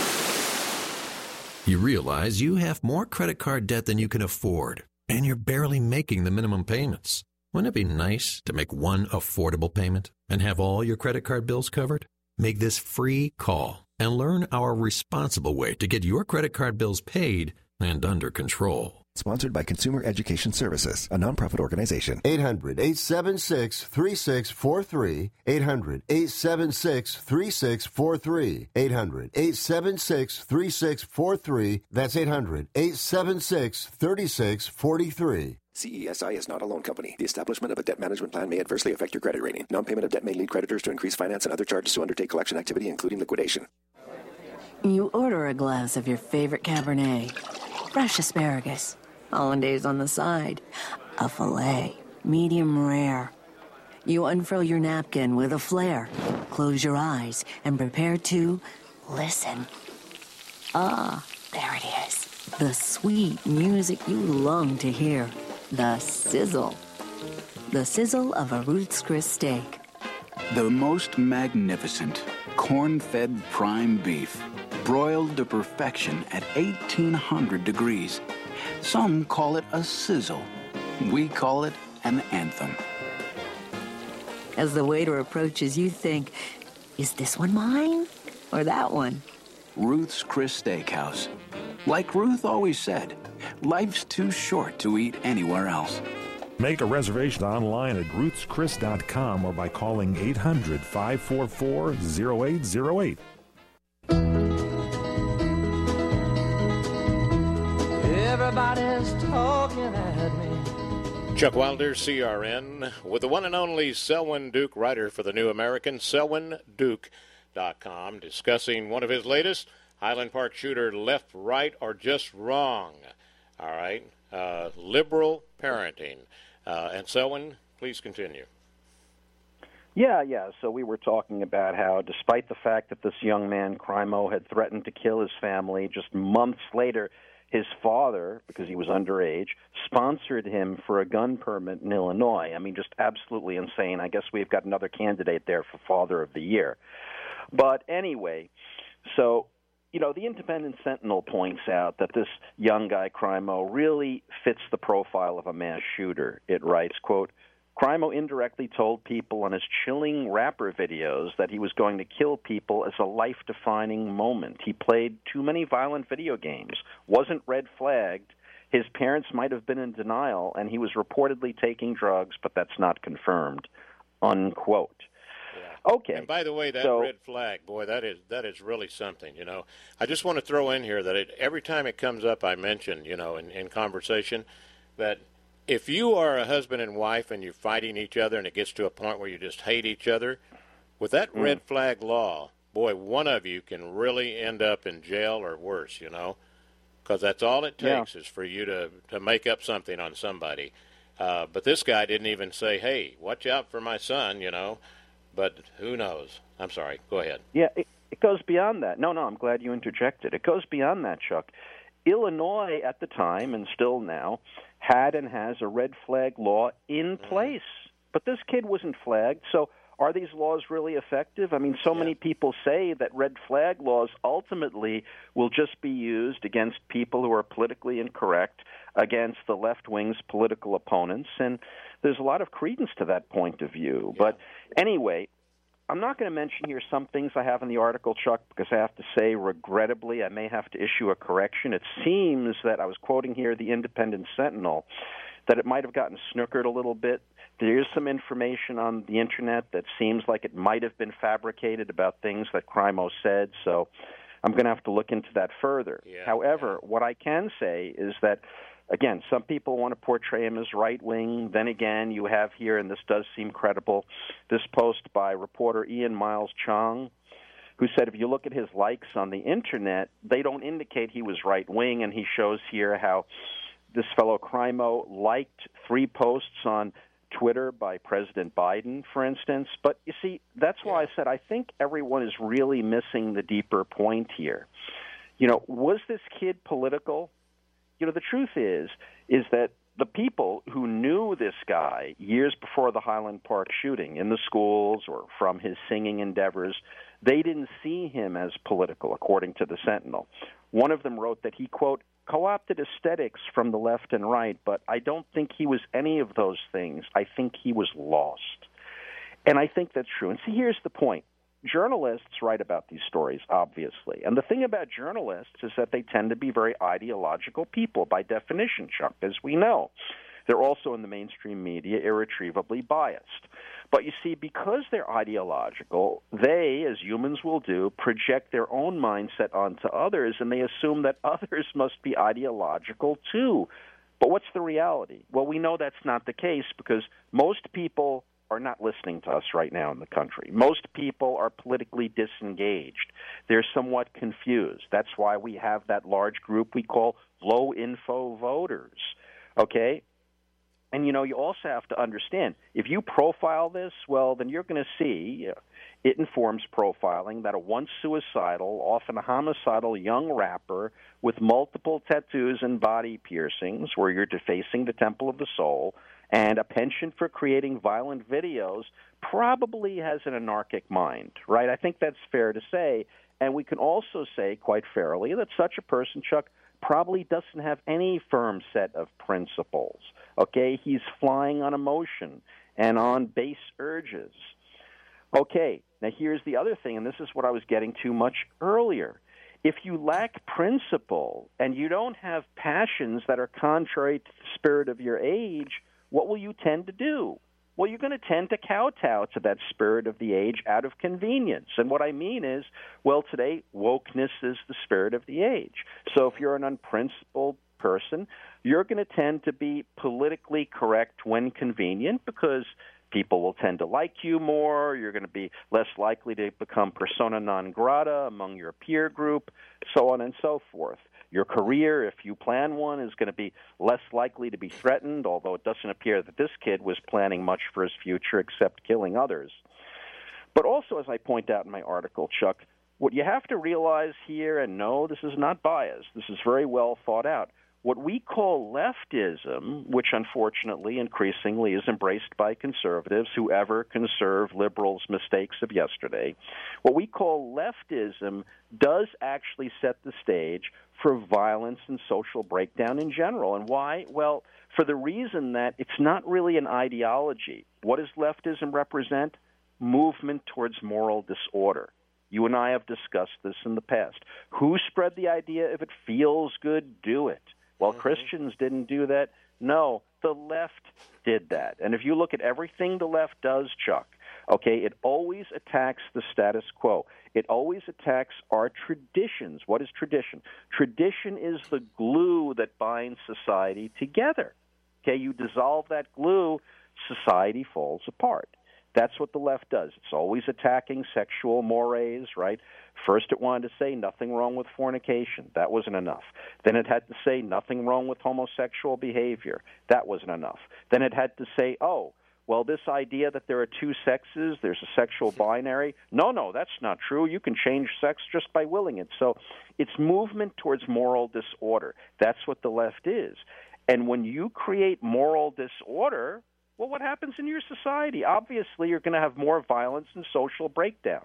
You realize you have more credit card debt than you can afford, and you're barely making the minimum payments. Wouldn't it be nice to make one affordable payment and have all your credit card bills covered? Make this free call and learn our responsible way to get your credit card bills paid and under control. Sponsored by Consumer Education Services, a nonprofit organization. eight hundred, eight seven six, three six four three. eight hundred, eight seven six, three six four three. eight hundred, eight seven six, three six four three. That's eight hundred, eight seven six, three six four three. C E S I is not a loan company. The establishment of a debt management plan may adversely affect your credit rating. Non-payment of debt may lead creditors to increase finance and other charges to undertake collection activity, including liquidation. You order a glass of your favorite Cabernet, fresh asparagus, hollandaise on the side, a filet, medium rare. You unfurl your napkin with a flair, close your eyes, and prepare to listen. Ah, there it is. The sweet music you long to hear. The sizzle. The sizzle of a Ruth's Chris steak. The most magnificent corn-fed prime beef, broiled to perfection at eighteen hundred degrees. Some call it a sizzle. We call it an anthem. As the waiter approaches, you think, is this one mine or that one? Ruth's Chris Steakhouse. Like Ruth always said, life's too short to eat anywhere else. Make a reservation online at ruths chris dot com or by calling eight hundred, five four four, zero eight zero eight. Everybody's talking at me. Chuck Wilder, C R N, with the one and only Selwyn Duke, writer for The New American, selwyn duke dot com, discussing one of his latest, Highland Park shooter, Left, Right, or Just Wrong. All right, uh, liberal parenting. Uh, and Selwyn, please continue. Yeah, yeah. So we were talking about how, despite the fact that this young man, Crimo, had threatened to kill his family, just months later, his father, because he was underage, sponsored him for a gun permit in Illinois. I mean, just absolutely insane. I guess we've got another candidate there for Father of the Year. But anyway, so, you know, the Independent Sentinel points out that this young guy, Crimo, really fits the profile of a mass shooter. It writes, quote, Crimo indirectly told people on his chilling rapper videos that he was going to kill people as a life-defining moment. He played too many violent video games, wasn't red-flagged, his parents might have been in denial, and he was reportedly taking drugs, but that's not confirmed, unquote. Yeah. Okay. And by the way, that so, red flag, boy, that is that is really something, you know. I just want to throw in here that it, every time it comes up, I mention, you know, in, in conversation, that if you are a husband and wife and you're fighting each other and it gets to a point where you just hate each other, with that mm. red flag law, boy, one of you can really end up in jail or worse, you know, because that's all it takes yeah. is for you to, to make up something on somebody. Uh, but this guy didn't even say, hey, watch out for my son, you know, but who knows? I'm sorry. Go ahead. Yeah, it, it goes beyond that. No, no, I'm glad you interjected. It goes beyond that, Chuck. Illinois at the time, and still now, had and has a red flag law in place. But this kid wasn't flagged, so are these laws really effective? I mean, so yeah. many people say that red flag laws ultimately will just be used against people who are politically incorrect, against the left wing's political opponents, and there's a lot of credence to that point of view. Yeah. But anyway, I'm not going to mention here some things I have in the article, Chuck, because I have to say, regrettably, I may have to issue a correction. It seems that I was quoting here the Independent Sentinel, that it might have gotten snookered a little bit. There is some information on the Internet that seems like it might have been fabricated about things that Crimo said, so I'm going to have to look into that further. Yeah. However, what I can say is that, again, some people want to portray him as right-wing. Then again, you have here, and this does seem credible, this post by reporter Ian Miles Chong, who said if you look at his likes on the Internet, they don't indicate he was right-wing, and he shows here how this fellow Crimo liked three posts on Twitter by President Biden, for instance. But, you see, that's why I said I think everyone is really missing the deeper point here. You know, was this kid political? You know, the truth is, is that the people who knew this guy years before the Highland Park shooting in the schools or from his singing endeavors, they didn't see him as political, according to the Sentinel. One of them wrote that he, quote, co-opted aesthetics from the left and right, but I don't think he was any of those things. I think he was lost. And I think that's true. And see, here's the point. Journalists write about these stories, obviously. And the thing about journalists is that they tend to be very ideological people by definition, Chuck, as we know. They're also in the mainstream media irretrievably biased. But you see, because they're ideological, they, as humans will do, project their own mindset onto others, and they assume that others must be ideological too. But what's the reality? Well, we know that's not the case because most people are not listening to us right now in the country. Most people are politically disengaged. They're somewhat confused. That's why we have that large group we call low-info voters, okay? And, you know, you also have to understand, if you profile this, well, then you're going to see uh, it informs profiling that a once suicidal, often homicidal young rapper with multiple tattoos and body piercings, where you're defacing the temple of the soul, and a penchant for creating violent videos, probably has an anarchic mind, right? I think that's fair to say. And we can also say, quite fairly, that such a person, Chuck, probably doesn't have any firm set of principles. Okay, he's flying on emotion and on base urges. Okay, now here's the other thing, and this is what I was getting to much earlier. If you lack principle and you don't have passions that are contrary to the spirit of your age, what will you tend to do? Well, you're going to tend to kowtow to that spirit of the age out of convenience. And what I mean is, well, today, wokeness is the spirit of the age. So if you're an unprincipled person, you're going to tend to be politically correct when convenient because people will tend to like you more. You're going to be less likely to become persona non grata among your peer group, so on and so forth. Your career, if you plan one, is going to be less likely to be threatened, although it doesn't appear that this kid was planning much for his future except killing others. But also, as I point out in my article, Chuck, what you have to realize here, and no, this is not biased, this is very well thought out, what we call leftism, which unfortunately increasingly is embraced by conservatives, whoever can serve liberals' mistakes of yesterday, what we call leftism does actually set the stage for violence and social breakdown in general. And why? Well, for the reason that it's not really an ideology. What does leftism represent? Movement towards moral disorder. You and I have discussed this in the past. Who spread the idea, if it feels good, do it? Well, Christians didn't do that. No, the left did that. And if you look at everything the left does, Chuck, okay, it always attacks the status quo. It always attacks our traditions. What is tradition? Tradition is the glue that binds society together. Okay, you dissolve that glue, society falls apart. That's what the left does. It's always attacking sexual mores, right? First it wanted to say nothing wrong with fornication. That wasn't enough. Then it had to say nothing wrong with homosexual behavior. That wasn't enough. Then it had to say, oh, well, this idea that there are two sexes, there's a sexual binary. No, no, that's not true. You can change sex just by willing it. So it's movement towards moral disorder. That's what the left is. And when you create moral disorder, well, what happens in your society? Obviously, you're going to have more violence and social breakdown.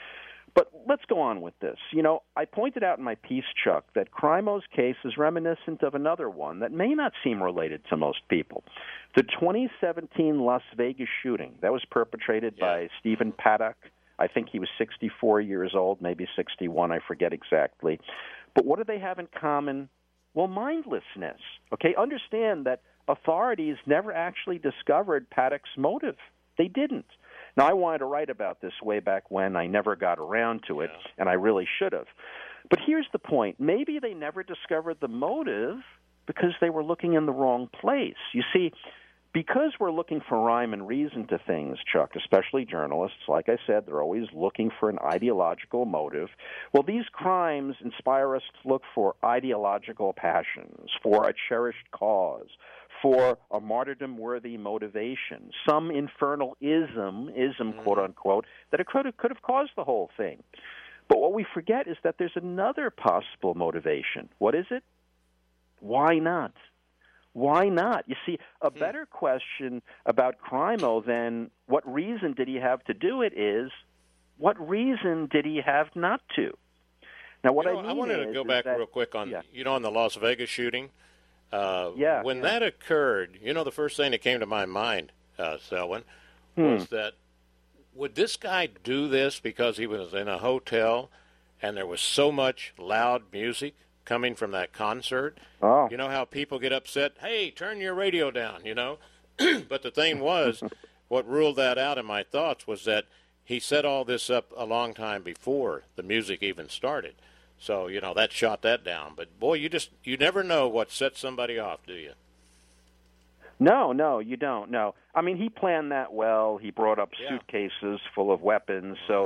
But let's go on with this. You know, I pointed out in my piece, Chuck, that Crimo's case is reminiscent of another one that may not seem related to most people. The twenty seventeen Las Vegas shooting that was perpetrated yeah. by Stephen Paddock. I think he was sixty-four years old, maybe sixty-one, I forget exactly. But what do they have in common? Well, mindlessness. Okay, understand that authorities never actually discovered Paddock's motive. They didn't. Now, I wanted to write about this way back when. I never got around to it, yeah. and I really should have. But here's the point. Maybe they never discovered the motive because they were looking in the wrong place. You see, because we're looking for rhyme and reason to things, Chuck, especially journalists, like I said, they're always looking for an ideological motive. Well, these crimes inspire us to look for ideological passions, for a cherished cause, for a martyrdom-worthy motivation, some infernal ism, ism, mm-hmm. quote-unquote, that it could have, could have caused the whole thing. But what we forget is that there's another possible motivation. What is it? Why not? Why not? You see, a mm-hmm. better question about Crimo than what reason did he have to do it is, what reason did he have not to? Now, what you know, I mean I wanted is, to go is back that, real quick on, yeah. you know, on the Las Vegas shooting. Uh, yeah, when yeah. that occurred, you know, the first thing that came to my mind, uh, Selwyn, hmm. was that would this guy do this because he was in a hotel and there was so much loud music coming from that concert? Oh. You know how people get upset, hey, turn your radio down, you know? But the thing was, what ruled that out in my thoughts was that he set all this up a long time before the music even started. So, you know, that shot that down. But, boy, you just, you never know what sets somebody off, do you? No, no, you don't, no. I mean, he planned that well. He brought up yeah. suitcases full of weapons. So, mm-hmm.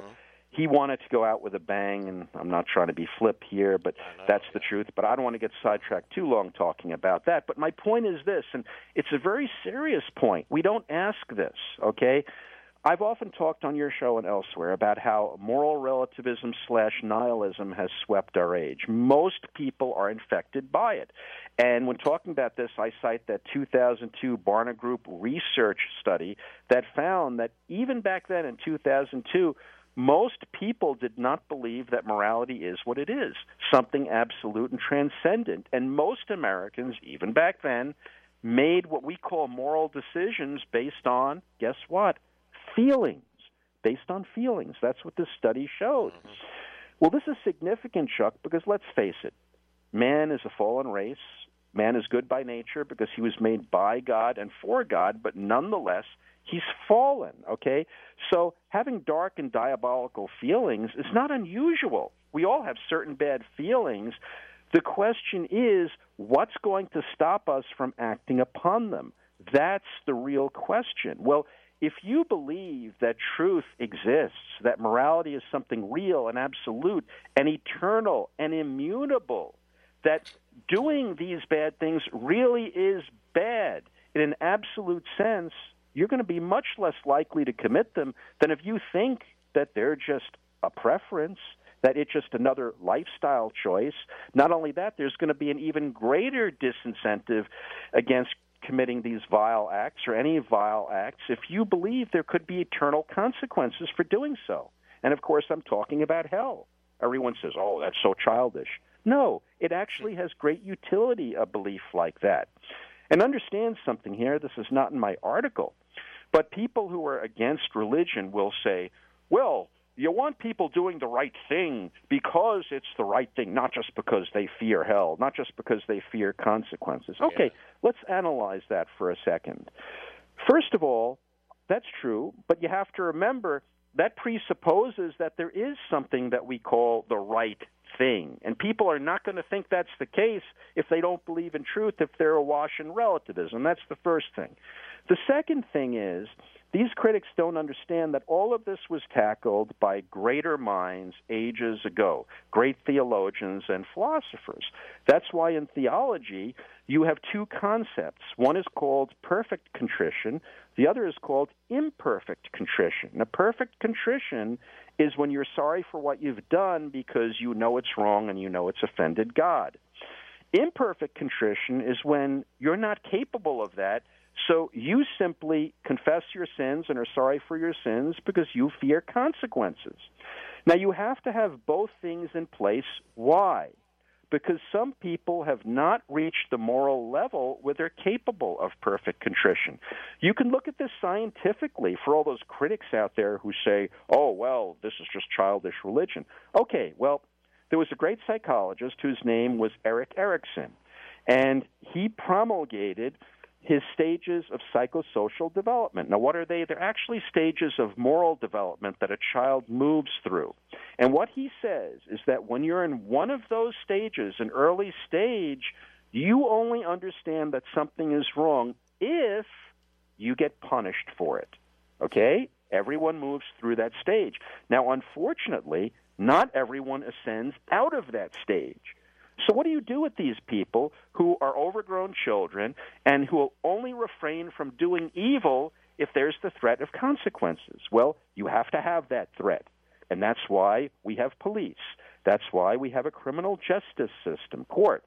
he wanted to go out with a bang, and I'm not trying to be flip here, but that's the truth. But I don't want to get sidetracked too long talking about that. But my point is this, and it's a very serious point. We don't ask this, okay? I've often talked on your show and elsewhere about how moral relativism slash nihilism has swept our age. Most people are infected by it. And when talking about this, I cite that two thousand two Barna Group research study that found that even back then in two thousand two, most people did not believe that morality is what it is, something absolute and transcendent. And most Americans, even back then, made what we call moral decisions based on, guess what? Feelings, based on feelings. That's what this study showed. Mm-hmm. Well, this is significant, Chuck, because let's face it, man is a fallen race. Man is good by nature because he was made by God and for God, but nonetheless, he's fallen, okay? So having dark and diabolical feelings is not unusual. We all have certain bad feelings. The question is, what's going to stop us from acting upon them? That's the real question. Well, if you believe that truth exists, that morality is something real and absolute and eternal and immutable, that doing these bad things really is bad in an absolute sense, you're going to be much less likely to commit them than if you think that they're just a preference, that it's just another lifestyle choice. Not only that, there's going to be an even greater disincentive against committing these vile acts or any vile acts if you believe there could be eternal consequences for doing so. And, of course, I'm talking about hell. Everyone says, oh, that's so childish. No, it actually has great utility, a belief like that. And understand something here. This is not in my article. But people who are against religion will say, well, you want people doing the right thing because it's the right thing, not just because they fear hell, not just because they fear consequences. Okay, yeah. Let's analyze that for a second. First of all, that's true, but you have to remember that presupposes that there is something that we call the right thing. And people are not going to think that's the case if they don't believe in truth, if they're awash in relativism. That's the first thing. The second thing is, these critics don't understand that all of this was tackled by greater minds ages ago, great theologians and philosophers. That's why in theology you have two concepts. One is called perfect contrition. The other is called imperfect contrition. Now, perfect contrition is when you're sorry for what you've done because you know it's wrong and you know it's offended God. Imperfect contrition is when you're not capable of that, so you simply confess your sins and are sorry for your sins because you fear consequences. Now, you have to have both things in place. Why? Because some people have not reached the moral level where they're capable of perfect contrition. You can look at this scientifically for all those critics out there who say, oh, well, this is just childish religion. Okay, well, there was a great psychologist whose name was Erik Erikson, and he promulgated his stages of psychosocial development. Now, what are they? They're actually stages of moral development that a child moves through. And what he says is that when you're in one of those stages, an early stage, you only understand that something is wrong if you get punished for it. Okay? Everyone moves through that stage. Now, unfortunately, not everyone ascends out of that stage. So what do you do with these people who are overgrown children and who will only refrain from doing evil if there's the threat of consequences? Well, you have to have that threat, and that's why we have police. That's why we have a criminal justice system, courts.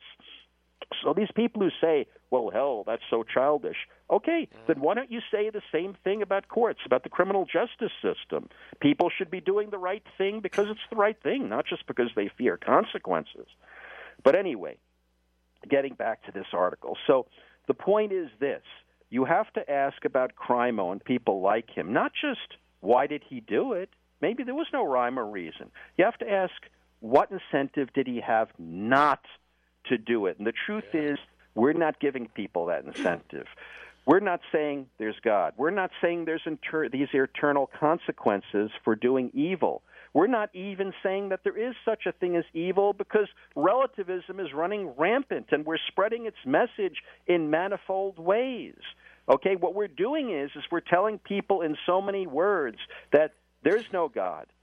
So these people who say, well, hell, that's so childish. Okay, then why don't you say the same thing about courts, about the criminal justice system? People should be doing the right thing because it's the right thing, not just because they fear consequences. But anyway, getting back to this article. So the point is this. You have to ask about Crimo and people like him, not just why did he do it? Maybe there was no rhyme or reason. You have to ask what incentive did he have not to do it? And the truth is we're not giving people that incentive. We're not saying there's God. We're not saying there's inter- these eternal consequences for doing evil. We're not even saying that there is such a thing as evil because relativism is running rampant and we're spreading its message in manifold ways. Okay, what we're doing is, is we're telling people in so many words that there's no God,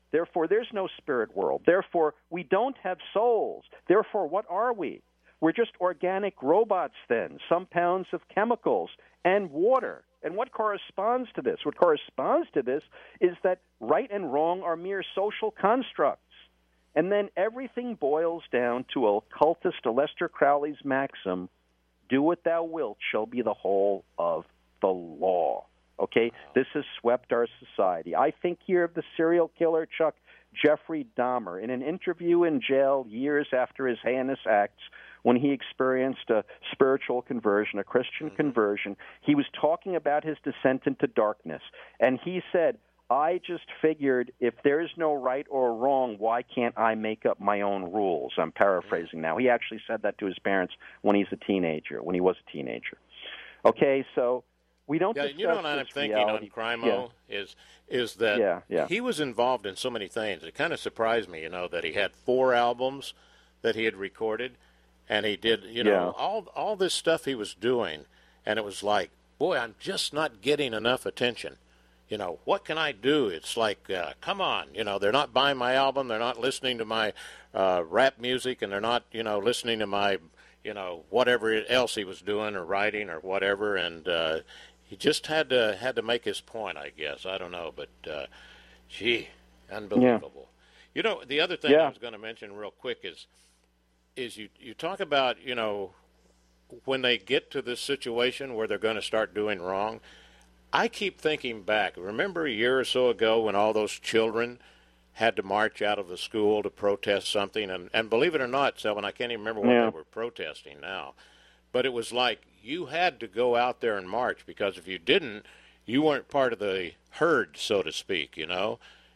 Therefore, there's no spirit world. Therefore, we don't have souls. Therefore, what are we? We're just organic robots then, some pounds of chemicals and water. And what corresponds to this? What corresponds to this is that right and wrong are mere social constructs. And then everything boils down to occultist Aleister Crowley's maxim, do what thou wilt shall be the whole of the law. Okay? This has swept our society. I think here of the serial killer, Chuck, Jeffrey Dahmer, in an interview in jail years after his heinous acts, when he experienced a spiritual conversion, a Christian mm-hmm. conversion, he was talking about his descent into darkness. And he said, I just figured if there's no right or wrong, why can't I make up my own rules? I'm paraphrasing now. He actually said that to his parents when he's a teenager, when he was a teenager. Okay, so we don't yeah, discuss you know what I'm thinking reality. on Crimo yeah. is is that yeah, yeah. he was involved in so many things. It kind of surprised me, you know, that he had four albums that he had recorded, and he did, you know, Yeah. all all this stuff he was doing, and it was like, boy, I'm just not getting enough attention. You know, what can I do? It's like, uh, come on, you know, they're not buying my album, they're not listening to my uh, rap music, and they're not, you know, listening to my, you know, whatever else he was doing or writing or whatever, and uh, he just had to had to make his point, I guess. I don't know, but, uh, gee, unbelievable. Yeah. You know, the other thing Yeah. I was going to mention real quick is, is you, you talk about, you know, when they get to this situation where they're going to start doing wrong, I keep thinking back. Remember a year or so ago when all those children had to march out of the school to protest something? And, and believe it or not, Selvin, I can't even remember what Yeah. they were protesting now. But it was like you had to go out there and march, because if you didn't, you weren't part of the herd, so to speak, you know?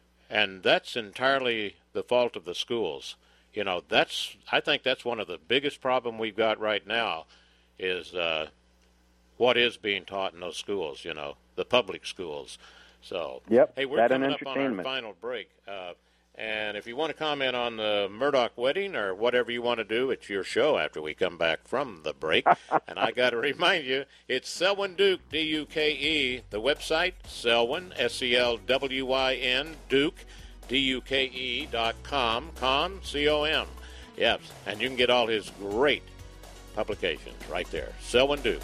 And that's entirely the fault of the schools. You know, that's I think that's one of the biggest problem we've got right now is uh, what is being taught in those schools, you know, the public schools. So, Yep, hey, we're that and coming up on our entertainment. final break. Uh, and if you want to comment on the Murdoch wedding or whatever you want to do, it's your show after we come back from the break. And I got to remind you, it's Selwyn Duke, D U K E. The website, Selwyn, S E L W Y N, Duke, D U K E dot com, com, C O M. Yes, and you can get all his great publications right there. Selwyn Duke.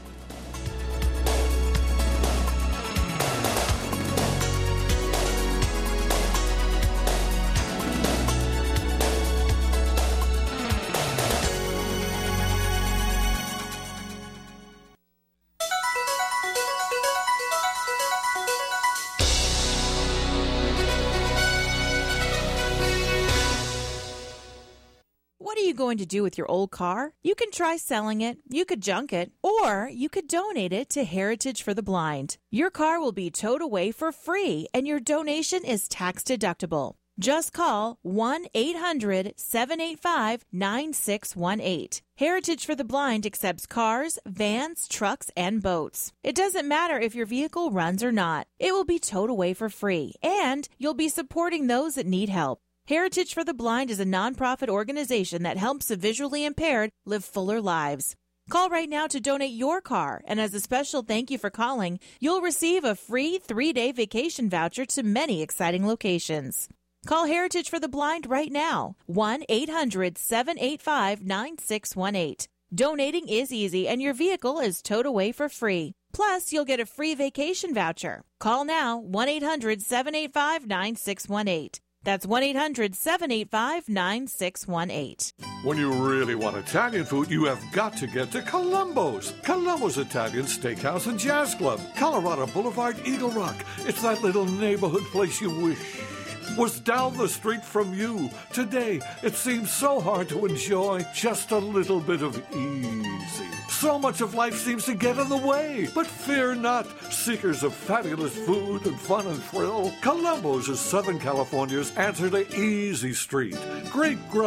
What are you going to do with your old car? You can try selling it, you could junk it, or you could donate it to Heritage for the Blind. Your car will be towed away for free, and your donation is tax deductible. Just call one eight hundred seven eight five nine six one eight. Heritage for the Blind accepts cars, vans, trucks, and boats. It doesn't matter if your vehicle runs or not. It will be towed away for free, and you'll be supporting those that need help. Heritage for the Blind is a nonprofit organization that helps the visually impaired live fuller lives. Call right now to donate your car, and as a special thank you for calling, you'll receive a free three-day vacation voucher to many exciting locations. Call Heritage for the Blind right now, one eight hundred seven eight five nine six one eight. Donating is easy, and your vehicle is towed away for free. Plus, you'll get a free vacation voucher. Call now, one eight hundred seven eight five nine six one eight. That's one eight hundred seven eight five nine six one eight. When you really want Italian food, you have got to get to Columbo's. Columbo's Italian Steakhouse and Jazz Club, Colorado Boulevard, Eagle Rock. It's that little neighborhood place you wish was down the street from you. Today, it seems so hard to enjoy just a little bit of easy. So much of life seems to get in the way. But fear not, seekers of fabulous food and fun and thrill. Columbo's is Southern California's answer to Easy Street. Great grub,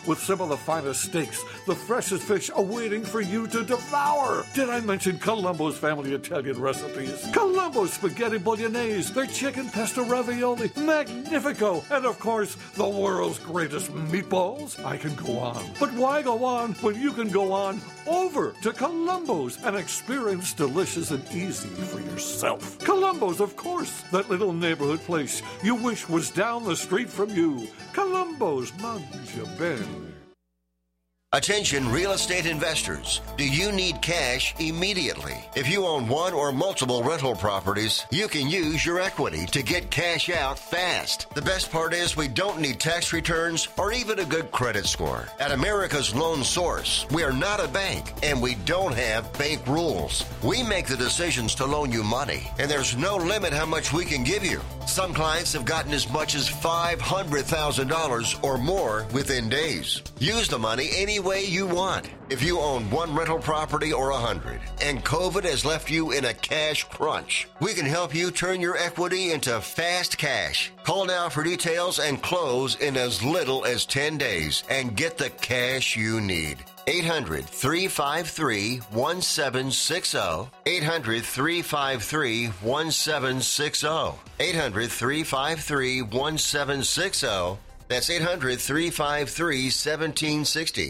with some of the finest steaks, the freshest fish awaiting for you to devour. Did I mention Columbo's family Italian recipes? Columbo's spaghetti bolognese, their chicken pesto ravioli, magnifico, and of course, the world's greatest meatballs. I can go on. But why go on when you can go on over to Columbo's and experience delicious and easy for yourself? Columbo's, of course, that little neighborhood place you wish was down the street from you. Columbo's, Mangia Ben. Attention real estate investors. Do you need cash immediately? If you own one or multiple rental properties, you can use your equity to get cash out fast. The best part is we don't need tax returns or even a good credit score. At America's Loan Source, we are not a bank and we don't have bank rules. We make the decisions to loan you money, and there's no limit how much we can give you. Some clients have gotten as much as five hundred thousand dollars or more within days. Use the money any way you want. If you own one rental property or a hundred, and COVID has left you in a cash crunch, we can help you turn your equity into fast cash. Call now for details and close in as little as ten days and get the cash you need. eight hundred, three five three, one seven six zero. eight hundred, three five three, one seven six zero. eight hundred, three five three, one seven six zero. That's eight hundred, three five three, one seven six zero.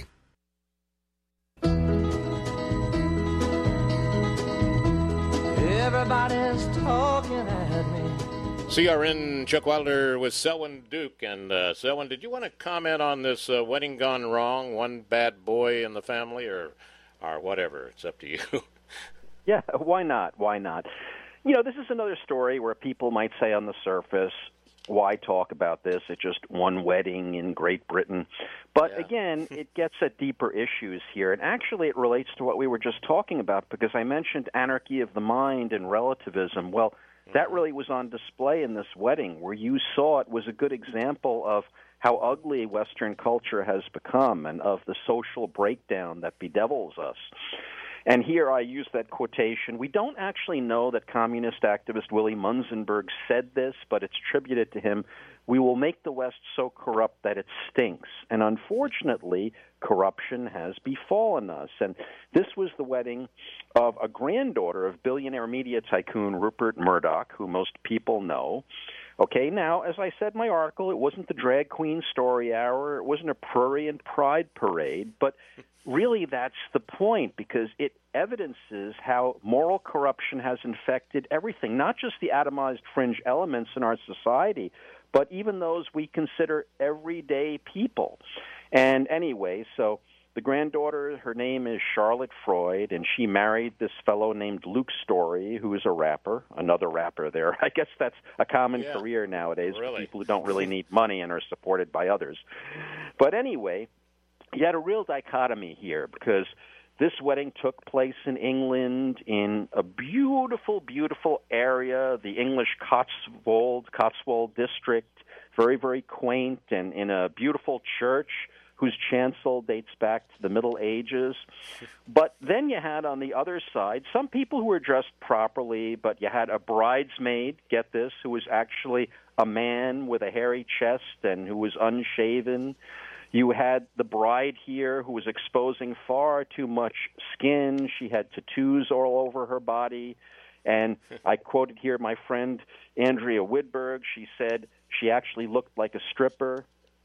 Everybody's talking at me. C R N Chuck Wilder with Selwyn Duke. And uh, Selwyn, did you want to comment on this uh, wedding gone wrong, one bad boy in the family, or or whatever? It's up to you. Yeah, why not? Why not? You know, this is another story where people might say on the surface, why talk about this? It's just one wedding in Great Britain. But yeah. Again, it gets at deeper issues here. And actually, it relates to what we were just talking about, because I mentioned anarchy of the mind and relativism. Well, that really was on display in this wedding, where you saw it was a good example of how ugly Western culture has become and of the social breakdown that bedevils us. And here I use that quotation. We don't actually know that communist activist Willy Munzenberg said this, but it's attributed to him. We will make the West so corrupt that it stinks. And unfortunately, corruption has befallen us. And this was the wedding of a granddaughter of billionaire media tycoon Rupert Murdoch, who most people know. Okay, now, as I said in my article, it wasn't the drag queen story hour. It wasn't a prurient pride parade. But really, that's the point, because it evidences how moral corruption has infected everything, not just the atomized fringe elements in our society, but even those we consider everyday people. And anyway, so the granddaughter, her name is Charlotte Freud, and she married this fellow named Luke Story, who is a rapper, another rapper there. I guess that's a common yeah, career nowadays really. for people who don't really need money and are supported by others. But anyway, you had a real dichotomy here, because this wedding took place in England in a beautiful, beautiful area, the English Cotswold, Cotswold district, very, very quaint, and in a beautiful church whose chancel dates back to the Middle Ages. But then you had on the other side some people who were dressed properly, but you had a bridesmaid, get this, who was actually a man with a hairy chest and who was unshaven. You had the bride here who was exposing far too much skin. She had tattoos all over her body. And I quoted here my friend Andrea Widberg. She said she actually looked like a stripper.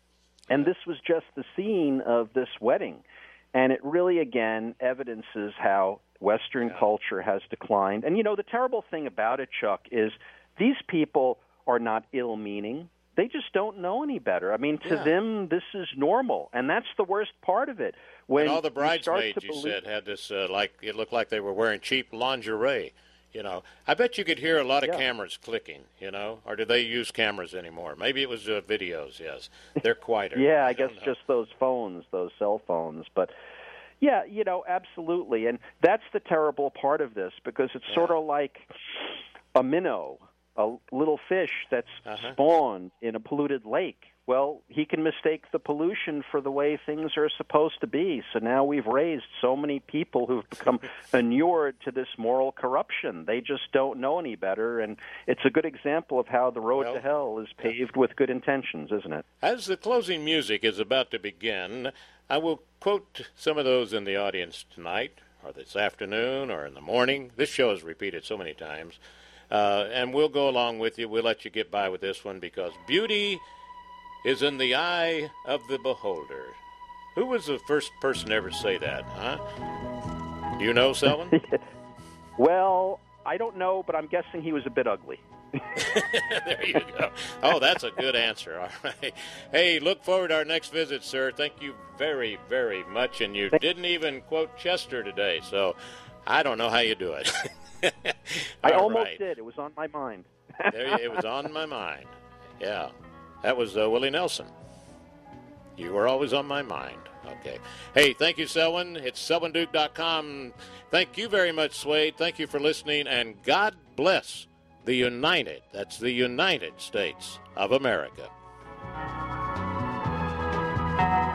And this was just the scene of this wedding. And it really, again, evidences how Western yeah. culture has declined. And, you know, the terrible thing about it, Chuck, is these people are not ill-meaning. They just don't know any better. I mean, to yeah. them, this is normal, and that's the worst part of it. When and all the bridesmaids, you, believe... you said, had this, uh, like, it looked like they were wearing cheap lingerie, you know. I bet you could hear a lot of yeah. cameras clicking, you know, or do they use cameras anymore? Maybe it was uh, videos, yes. They're quieter. yeah, I, I guess know. just those phones, those cell phones. But, yeah, you know, absolutely, and that's the terrible part of this, because it's yeah. sort of like a minnow, a little fish that's uh-huh. spawned in a polluted lake. well, he can mistake the pollution for the way things are supposed to be. So now we've raised so many people who've become inured to this moral corruption. They just don't know any better, and it's a good example of how the road well, to hell is paved with good intentions, isn't it? As the closing music is about to begin, I will quote some of those in the audience tonight, or this afternoon, or in the morning. This show is repeated so many times. Uh, and we'll go along with you. We'll let you get by with this one because beauty is in the eye of the beholder. Who was the first person to ever say that, huh? Do you know, Selwyn? Well, I don't know, but I'm guessing he was a bit ugly. There you go. Oh, that's a good answer. All right. Hey, look forward to our next visit, sir. Thank you very, very much. And you didn't even quote Chester today, so I don't know how you do it. I almost right. did. It was on my mind. There you, it was on my mind. Yeah. That was uh, Willie Nelson. You were always on my mind. Okay. Hey, thank you, Selwyn. It's selwyn duke dot com. Thank you very much, Suede. Thank you for listening, and God bless the United, that's the United States of America.